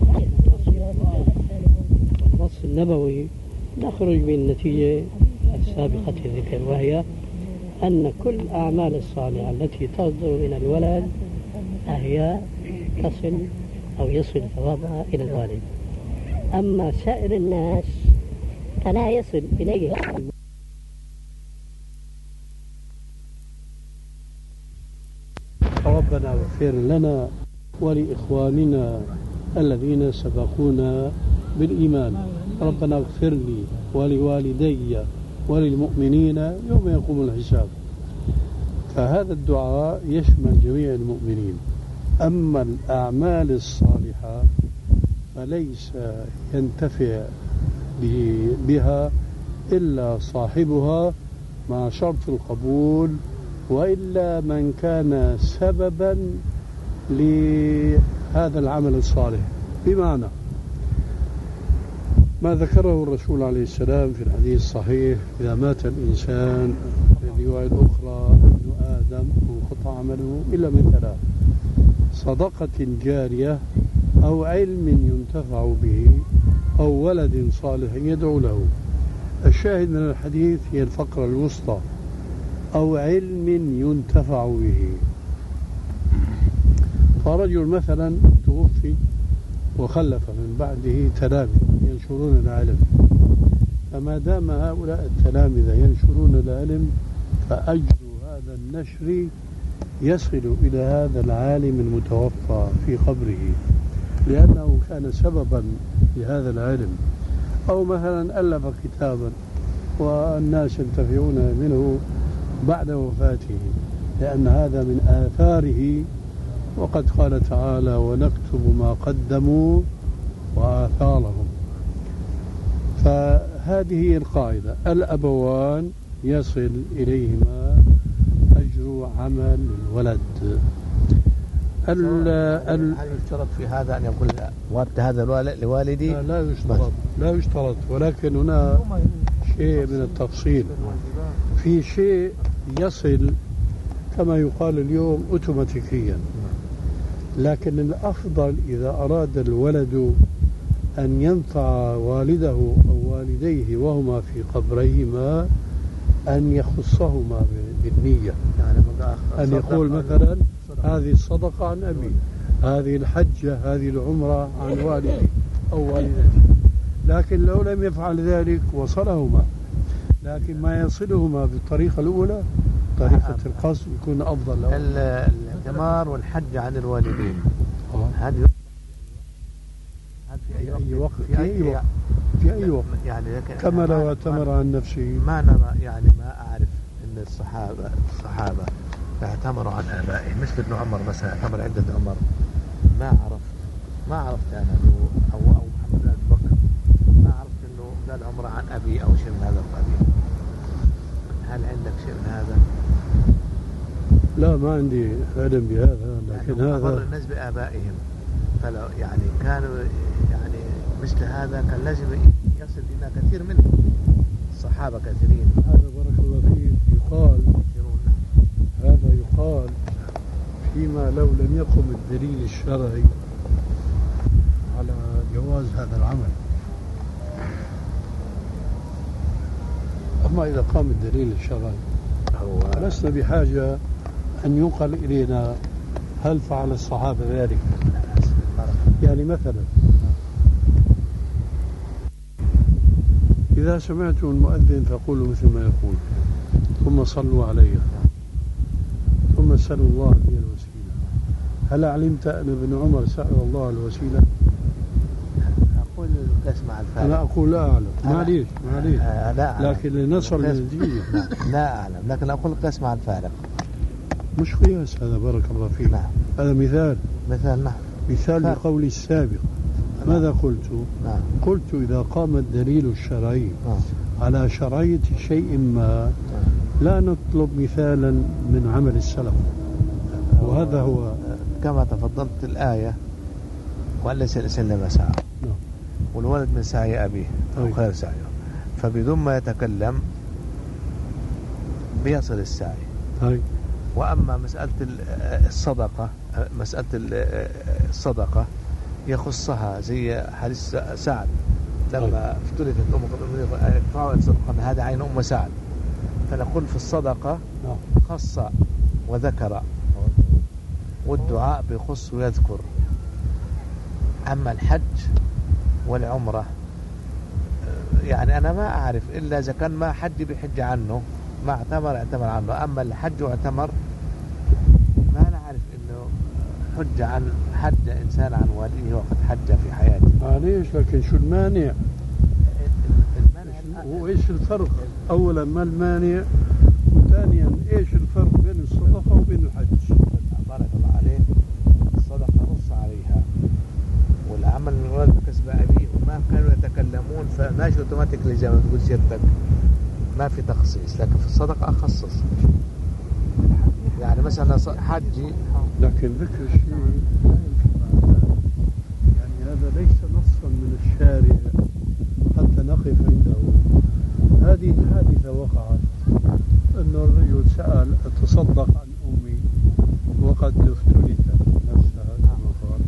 والنص النبوي نخرج بالنتيجة السابقة الذكر، وهي أن كل الأعمال الصالحة التي تصدر من الولد هي تصل أو يصل ثوابها إلى الوالد، أما سائر الناس فلا يصل إليه. ربنا اغفر لنا ولإخواننا الذين سبقونا بالإيمان. ربنا اغفر لي ولوالدي وللمؤمنين يوم يقوم الحساب. فهذا الدعاء يشمل جميع المؤمنين. أما الأعمال الصالحة فليس ينتفع بها إلا صاحبها مع شرط القبول، وإلا من كان سببا لهذا العمل الصالح. بمعنى ما ذكره الرسول عليه السلام في الحديث الصحيح: إذا مات الإنسان في رواية أخرى ابن آدم انقطع عمله إلا من ثلاث: صدقة جارية أو علم ينتفع به أو ولد صالح يدعو له. الشاهد من الحديث هي الفقرة الوسطى: أو علم ينتفع به. فرجل مثلا توفي وخلف من بعده تلامذة ينشرون العلم، فما دام هؤلاء التلامذة ينشرون العلم فأجر هذا النشر يصل إلى هذا العالم المتوفى في قبره، لأنه كان سببا لهذا العلم. أو مثلا ألف كتابا والناس ينتفعون منه بعد وفاته، لأن هذا من آثاره. وقد قال تعالى: ونكتب ما قدموا وآثارهم. فهذه هي القاعدة: الأبوان يصل إليهما أجر عمل الولد. هل يشترط في هذا أن يقول وارث هذا لوالدي؟ لا يشترط، ولكن هنا شيء من التفصيل. في شيء يصل كما يقال اليوم أوتوماتيكيا، لكن الأفضل إذا أراد الولد أن ينفع والده أو والديه وهما في قبريهما أن يخصهما بالنية، يعني أن يقول مثلا هذه الصدقة عن أبي، هذه الحجة، هذه العمرة عن والدي أو والدتي. لكن لو لم يفعل ذلك وصلهما، لكن ما يصلهما بالطريقة الأولى طريقة القصد يكون أفضل له. الاعتمار والحج عن الوالدين هذه في أي وقت، في أي وقت يعني كما لو اعتمر عن نفسه. ما نرى يعني ما أعرف أن الصحابة اعتمروا عن آبائهم، مثل ابن عمر مثلا اعتمر عدة عمر. ما عرفت أنا أو محمد بن بكر ما عرفت أنه قال عمره عن أبي أو شيء من هذا القبيل. هل عندك شيء من هذا؟ لا، ما عندي علم بهذا، لكن يعني هذا الناس بآبائهم، فلو يعني كانوا يعني مثل هذا كان لازم يصل إلى كثير منهم، الصحابة كثيرين. هذا بارك الله فيك يقال، هذا يقال فيما لو لم يقم الدليل الشرعي على جواز هذا العمل. أما إذا قام الدليل الشرعي لسنا بحاجة أن ينقل إلينا هل فعل الصحابة ذلك. يعني مثلا إذا سمعتم المؤذن فقولوا مثل ما يقول، ثم صلوا علي، ثم سألوا الله لي الوسيلة. هل علمت أن ابن عمر سأل الله الوسيلة؟ أقول اسمع الفارق. أنا أقول لا أعلم، معليش لا، لكن لنصل للنتيجة لا أعلم، لكن أقول قياس مع الفارق، مش قياس هذا بارك الله فيك. هذا مثال مثال لقولي السابق. ماذا قلت؟ قلت إذا قام الدليل الشرعي على شرعية شيء ما لا نطلب مثالا من عمل السلف، وهذا هو كما تفضلت الآية وأن ليس الإنسان ما سعى، والولد من سعي أبيه أو خير سعيه، فبدون ما يتكلم بيصل السعي. وأما مسألة الصدقة يخصها زي حديث سعد لما افتلتت أمه الصدقة هذا عين أم سعد، فنقول في الصدقة خص وذكر، والدعاء بيخص ويذكر. أما الحج والعمرة يعني أنا ما أعرف إلا إذا كان ما حد بيحج عنه، ما اعتمر عنه. أما الحج واعتمر ما نعرف إنه حج إنسان عن والده وقد حج في حياته. معليش، لكن شو المانع؟ وإيش الفرق؟ أولا ما المانع، وثانيا إيش الفرق بين الصدقة وبين الحج؟ بارك الله عليك. الصدقة نص عليها، والعمل من ولد كسب أبيه، وما كانوا يتكلمون فماشي اوتوماتيكلي زي ما تقول سيادتك، ما في تخصيص. لكن في الصدقة أخصص، يعني مثلا حجي، لكن ذكر الشيء لا ينفع يعني هذا ليس نصا من الشارع حتى نقف عنده. هذه حادثة وقعت أن الرجل سأل أتصدق عن أمي وقد افتلت نفسها كما قال،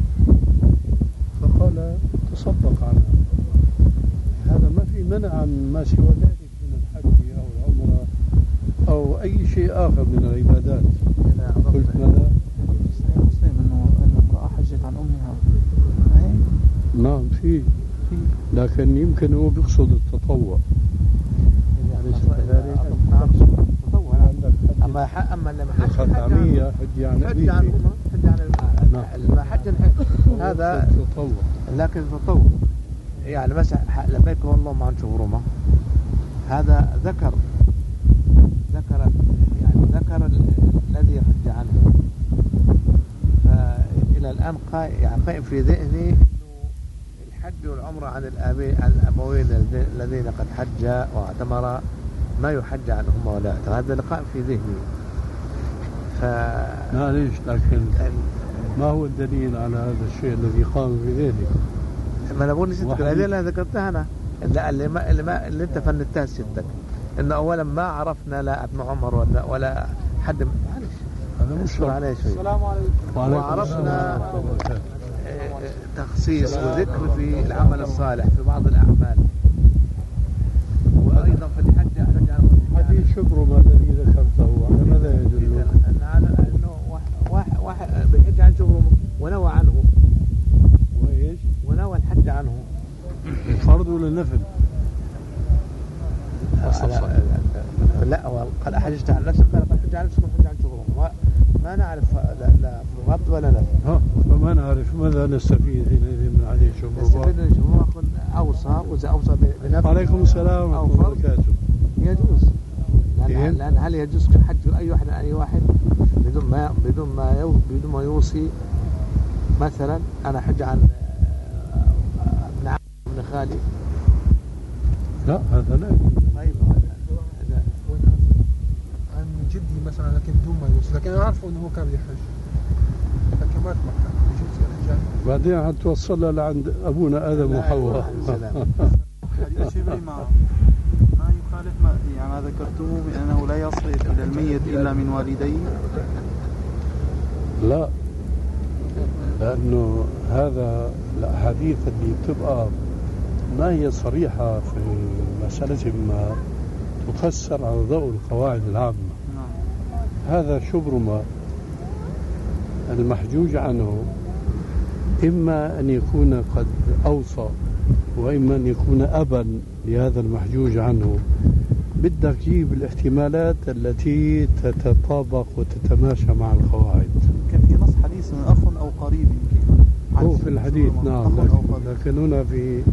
فقال تصدق عنها. هذا ما في منع عن ما سوى ذلك من الحج أو العمرة أو أي شيء آخر من العبادات. قلت ماذا؟ مسلم أنه امرأة حجت عن أمها. نعم في، لكن يمكن هو بيقصد التطوع. يعني أما لما الختامية حج عن أبيه، حج هذا التطوع. لكن التطوع يعني مثلا لما يكون الله ما عنده غرمة، هذا ذكر الذي حج عنه. فإلى الآن قائم في ذهني إنه الحج والعمرة عن الأبوين الذين قد حج واعتمر ما يحج عنهما ولا يعتمر، هذا اللي قائم في ذهني. معليش، لكن ما هو الدليل على هذا الشيء الذي قام في ذهنك؟ ما أنا بقول نسيت الأدلة اللي ذكرتها أنا. لا اللي انت فندتها سيادتك انه اولا ما عرفنا لا ابن عمر ولا حد معلش هذا مش عليه شوي. السلام عليكم. وعرفنا تخصيص وذكر في العمل الصالح في بعض الاعمال، وايضا في الحج حديث شبرمة الذي ذكرته على ماذا يدل؟ على انه واحد بيحج عن شبرمة ونوى عنه. وايش؟ ونوى الحج عنه. فرض ولا نفل؟ لا قال حججت عن نفسك، قال حج عن نفسك وحج عن شبرمة. ما نعرف لا فرض ولا نفل. فما نعرف ماذا نستفيد حينئذ من حديث شبرمة؟ نستفيد من شبرمة اوصى، واذا اوصى بنفل. عليكم السلام ورحمة الله وبركاته. يجوز. لأن هل يجوز حج أي واحد عن أي واحد بدون ما يوصي؟ مثلا أنا حج عن ابن عمي ابن خالي. لا هذا لا. طيب عن جدي مثلا لكن بدون ما يوصي، لكن أنا عارفه إنه هو كان يحج لكن ما تمكن يجوز الحج. بعدين حتوصلها لعند أبونا آدم وحواء. حديث شبري ما يخالف ما ذكرتموه بأنه لا يصل إلى الميت إلا من والديه؟ لا، لأنه هذا الأحاديث اللي بتبقى ما هي صريحة في مسألة ما تفسر على ضوء القواعد العامة. هذا شبرمة المحجوج عنه إما أن يكون قد أوصى وإما أن يكون أبا لهذا المحجوج عنه. بدك تجيب الاحتمالات التي تتطابق وتتماشى مع القواعد. كان في نص حديث من أخ أو قريب يمكن هو في الحديث نعم، لكن هنا في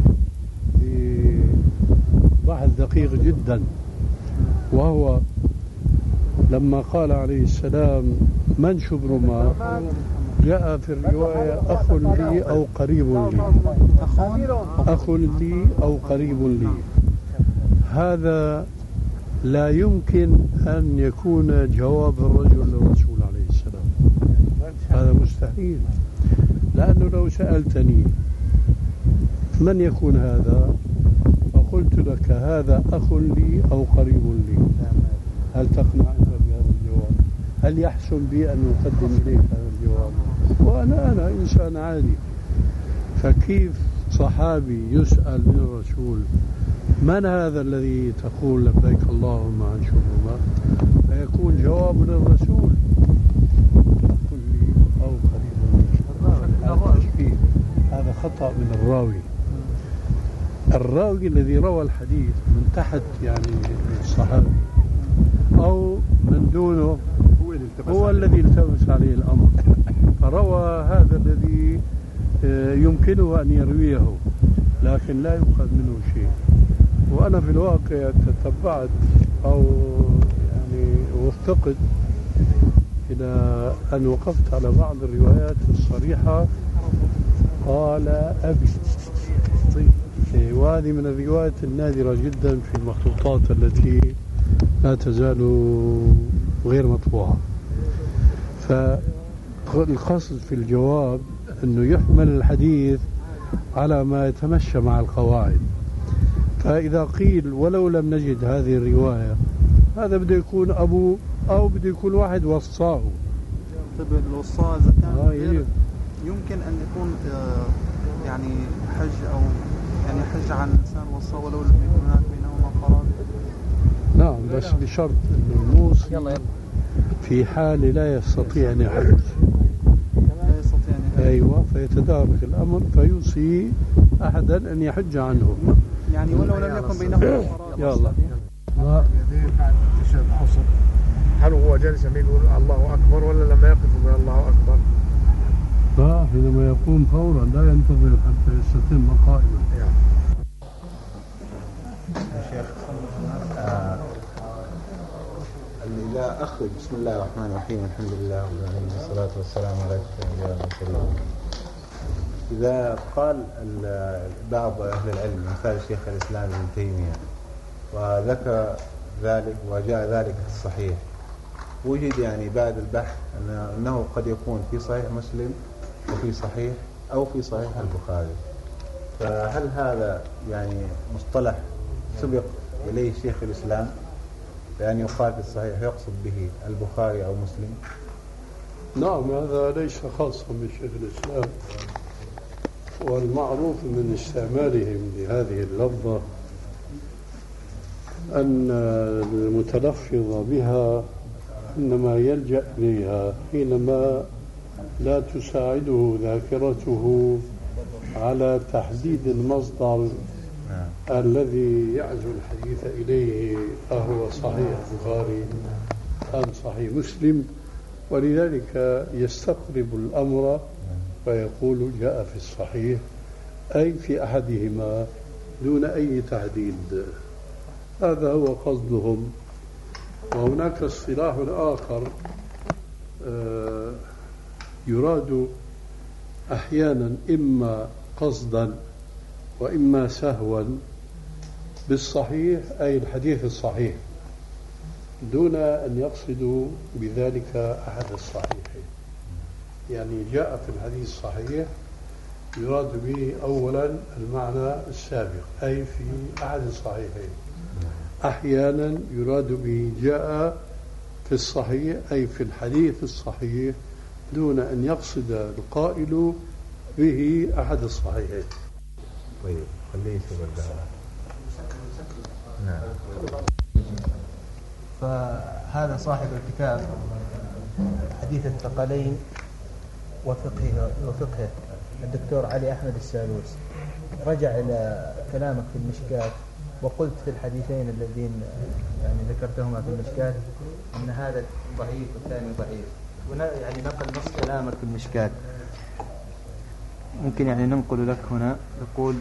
بحث دقيق جدا، وهو لما قال عليه السلام من شبرمة جاء في الرواية أخ لي أو قريب لي. أخ لي أو قريب لي، هذا لا يمكن أن يكون جواب الرجل للرسول عليه السلام، هذا مستحيل. لأنه لو سألتني من يكون هذا فقلت لك هذا أخ لي أو قريب لي، هل تقنع أنت بهذا الجواب؟ هل يحسن بي أن أقدم إليك هذا الجواب؟ وأنا إنسان عادي، فكيف صحابي يسأل من الرسول من هذا الذي تقول لبيك اللهم عن شبرمة، فيكون جواب للرسول قل لي أو قريب لي. هذا خطأ من الراوي الذي روى الحديث من تحت يعني الصحابي أو من دونه هو الذي التبس عليه الأمر، فروى هذا الذي يمكنه أن يرويه لكن لا يؤخذ منه شيء. وأنا في الواقع تتبعت أو يعني وفتقد إلى أن وقفت على بعض الروايات الصريحة قال أبي، وهذه من الروايات النادرة جدا في المخطوطات التي لا تزال غير مطبوعة. فالقصد في الجواب أنه يحمل الحديث على ما يتمشى مع القواعد. فإذا قيل ولو لم نجد هذه الرواية هذا بده يكون أبو أو بده يكون واحد وصاه. طيب الوصاء إذا كان يمكن أن يكون يعني حج أو يعني حج عن إنسان وصاه ولو لم يكن هناك بينهما قرار. نعم بس بشرط أن الموصي في حال لا يستطيع أن يحج. لا يستطيع أن يحج. أيوة، فيتدارك الأمر فيوصي أحدا أن يحج عنه. يعني ولو لم يكن بينهما قرار. يلا. هل هو جالس يقول الله أكبر ولا لما يقف يقول الله أكبر؟ لا، حينما يقوم فورا لا ينتظر حتى يستتم قائما. شيخ إذا أخرج بسم الله الرحمن الرحيم الحمد لله والصلاة والسلام على أشرف الأنبياء والمرسلين. إذا قال بعض أهل العلم مثال شيخ الإسلام ابن تيمية وذكر ذلك وجاء ذلك في الصحيح، وجد يعني بعد البحث أنه قد يكون في صحيح مسلم وفي صحيح أو في صحيح البخاري، فهل هذا يعني مصطلح سبق إليه شيخ الإسلام بأن يقال في الصحيح يقصد به البخاري أو مسلم؟ نعم، هذا ليس خاصا بشيخ الإسلام، والمعروف من استعمالهم لهذه اللفظة أن المتلفظ بها إنما يلجأ إليها حينما لا تساعده ذاكرته على تحديد المصدر الذي يعزو الحديث إليه أهو صحيح البخاري أم صحيح مسلم، ولذلك يستقرب الأمر فيقول جاء في الصحيح أي في أحدهما دون أي تحديد. هذا هو قصدهم. وهناك اصطلاح آخر يراد أحيانا إما قصدا وإما سهوا بالصحيح أي الحديث الصحيح دون أن يقصدوا بذلك أحد الصحيحين. يعني جاء في الحديث الصحيح يراد به أولا المعنى السابق أي في أحد الصحيحين. أحيانا يراد به جاء في الصحيح أي في الحديث الصحيح دون أن يقصد القائل به أحد الصحيحين. طيب خليه يشوف. نعم. فهذا صاحب الكتاب حديث الثقلين وفقهه الدكتور علي أحمد السالوس رجع إلى كلامك في المشكاة، وقلت في الحديثين الذين يعني ذكرتهما في المشكاة أن هذا ضعيف والثاني ضعيف، يعني نقل نص كلامك في المشكاة. ممكن يعني ننقل لك هنا. يقول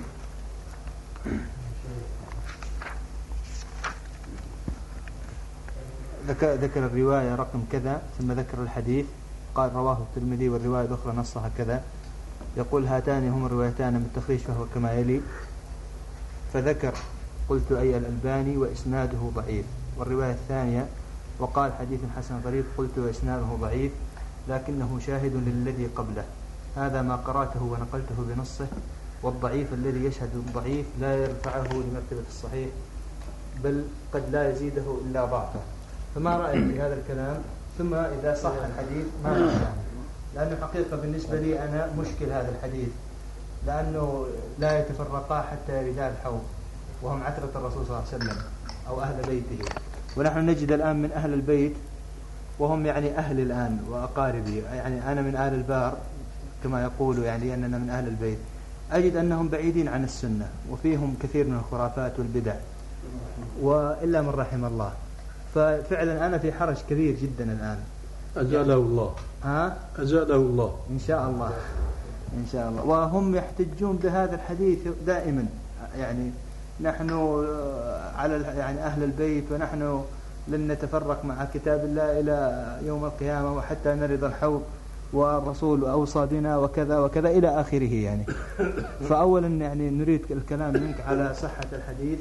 ذكر الرواية رقم كذا ثم ذكر الحديث، قال رواه الترمذي والرواية الأخرى نصها كذا. يقول هاتان هما الروايتان من التخريج فهو كما يلي، فذكر قلت أي الألباني وإسناده ضعيف. والرواية الثانية وقال حديث حسن غريب قلت وإسناده ضعيف لكنه شاهد للذي قبله. هذا ما قرأته ونقلته بنصه، والضعيف الذي يشهد الضعيف لا يرفعه لمرتبة الصحيح بل قد لا يزيده إلا ضعفه. فما رأيك في هذا الكلام؟ ثم إذا صح الحديث ما رأيك؟ لأنه حقيقة بالنسبة لي أنا مشكل هذا الحديث، لأنه لا يتفرقا حتى يردا الحوض وهم عترة الرسول صلى الله عليه وسلم أو أهل بيته، ونحن نجد الآن من أهل البيت وهم يعني أهل الآن وأقاربي، يعني أنا من أهل البار كما يقولوا، يعني أننا من أهل البيت، أجد أنهم بعيدين عن السنة وفيهم كثير من الخرافات والبدع وإلا من رحم الله. ففعلا أنا في حرج كبير جدا الآن. أزاله الله. أزاله الله إن شاء الله إن شاء الله. وهم يحتجون بهذا الحديث دائما، يعني نحن على يعني أهل البيت ونحن لن نتفرق مع كتاب الله إلى يوم القيامة وحتى نرد الحوض والرسول أوصى بنا وكذا وكذا إلى آخره يعني. فأولا يعني نريد الكلام منك على صحة الحديث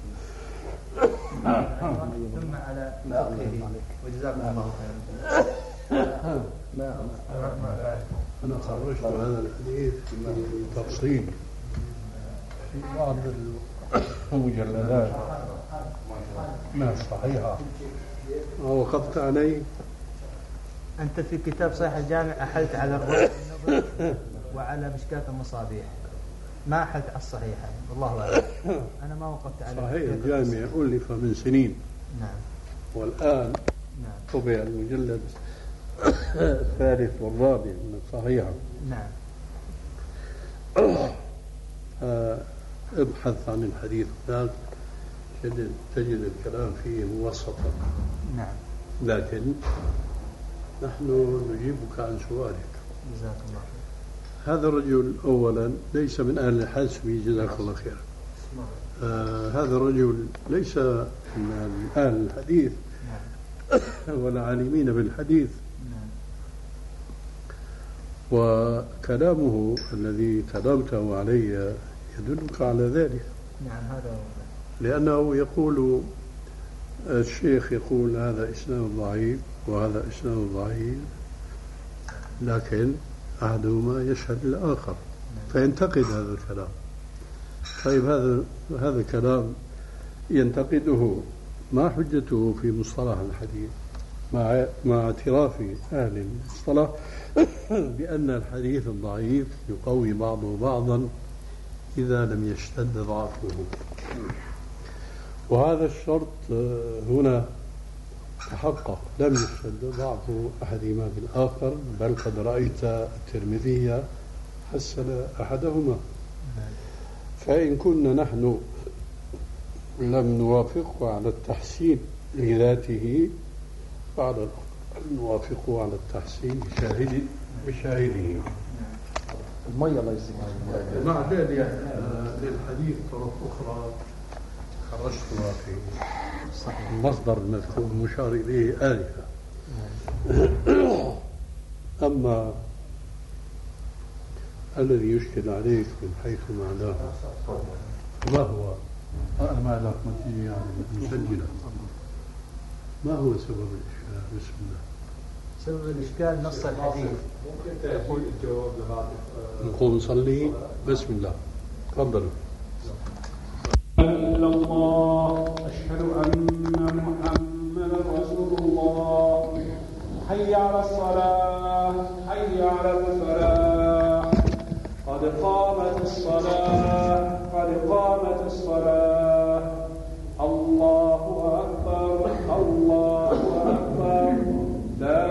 ثم على فقهه، وجزاكم الله خيرا. أنا خرجت هذا الحديث بتفصيل في بعض المجلدات ما صحيحة ووقفت عليه. أنت في كتاب صحيح الجامع أحلت على الرواية وعلى مشكاة المصابيح، ما أحلت على الصحيحة والله أعلم. أنا ما وقفت على صحيح الجامع ألف من سنين. نعم. والآن طبع المجلد الثالث والرابع من الصحيحة. نعم. ابحث عن الحديث ذاك تجد الكلام فيه موسطا. نعم. لكن نحن نجيبك عن سؤالك. جزاك الله خير. هذا الرجل أولا ليس من أهل الحسب جزاك الله خير. هذا الرجل ليس من أهل الحديث ولا عالمين بالحديث. وكلامه الذي كلمته علي يدلك على ذلك. نعم هذا هو. لأنه يقول الشيخ يقول هذا إسناد ضعيف وهذا إسناد ضعيف، لكن أحدهما يشهد الآخر، فينتقد هذا الكلام. طيب هذا كلام ينتقده، ما حجته في مصطلح الحديث مع اعتراف أهل المصطلح بأن الحديث الضعيف يقوي بعضه بعضا إذا لم يشتد ضعفه، وهذا الشرط هنا تحقق، لم يشتد ضعف أحدهما بالآخر، بل قد رأيت الترمذي حسن أحدهما. فإن كنا نحن لم نوافقه على التحسين لذاته فعلى الأقل نوافقه على التحسين بشاهده. المية الله يسلمك. مع ذلك للحديث طرق أخرى خرجتها في المصدر المذكور المشار إليه آنفا. أما الذي يشكل عليك من حيث معناه ما هو؟ أنا ما علاقتي يعني مسجلة. ما هو سبب الإشكال؟ بسم الله. سبب الإشكال نص الحديث. ممكن تقول الجواب لبعض. نقوم نصلي. بسم الله. تفضلوا. إلا الله أشهد أن محمدا رسول الله. حي على الصلاة حي على الفلاح قد قامت الصلاة قد قامت الصلاة الله أكبر الله أكبر لا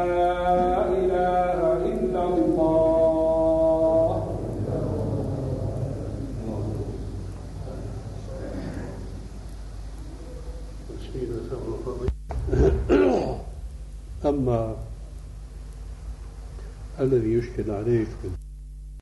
إله إلا الله. أما الذي يشكل عليك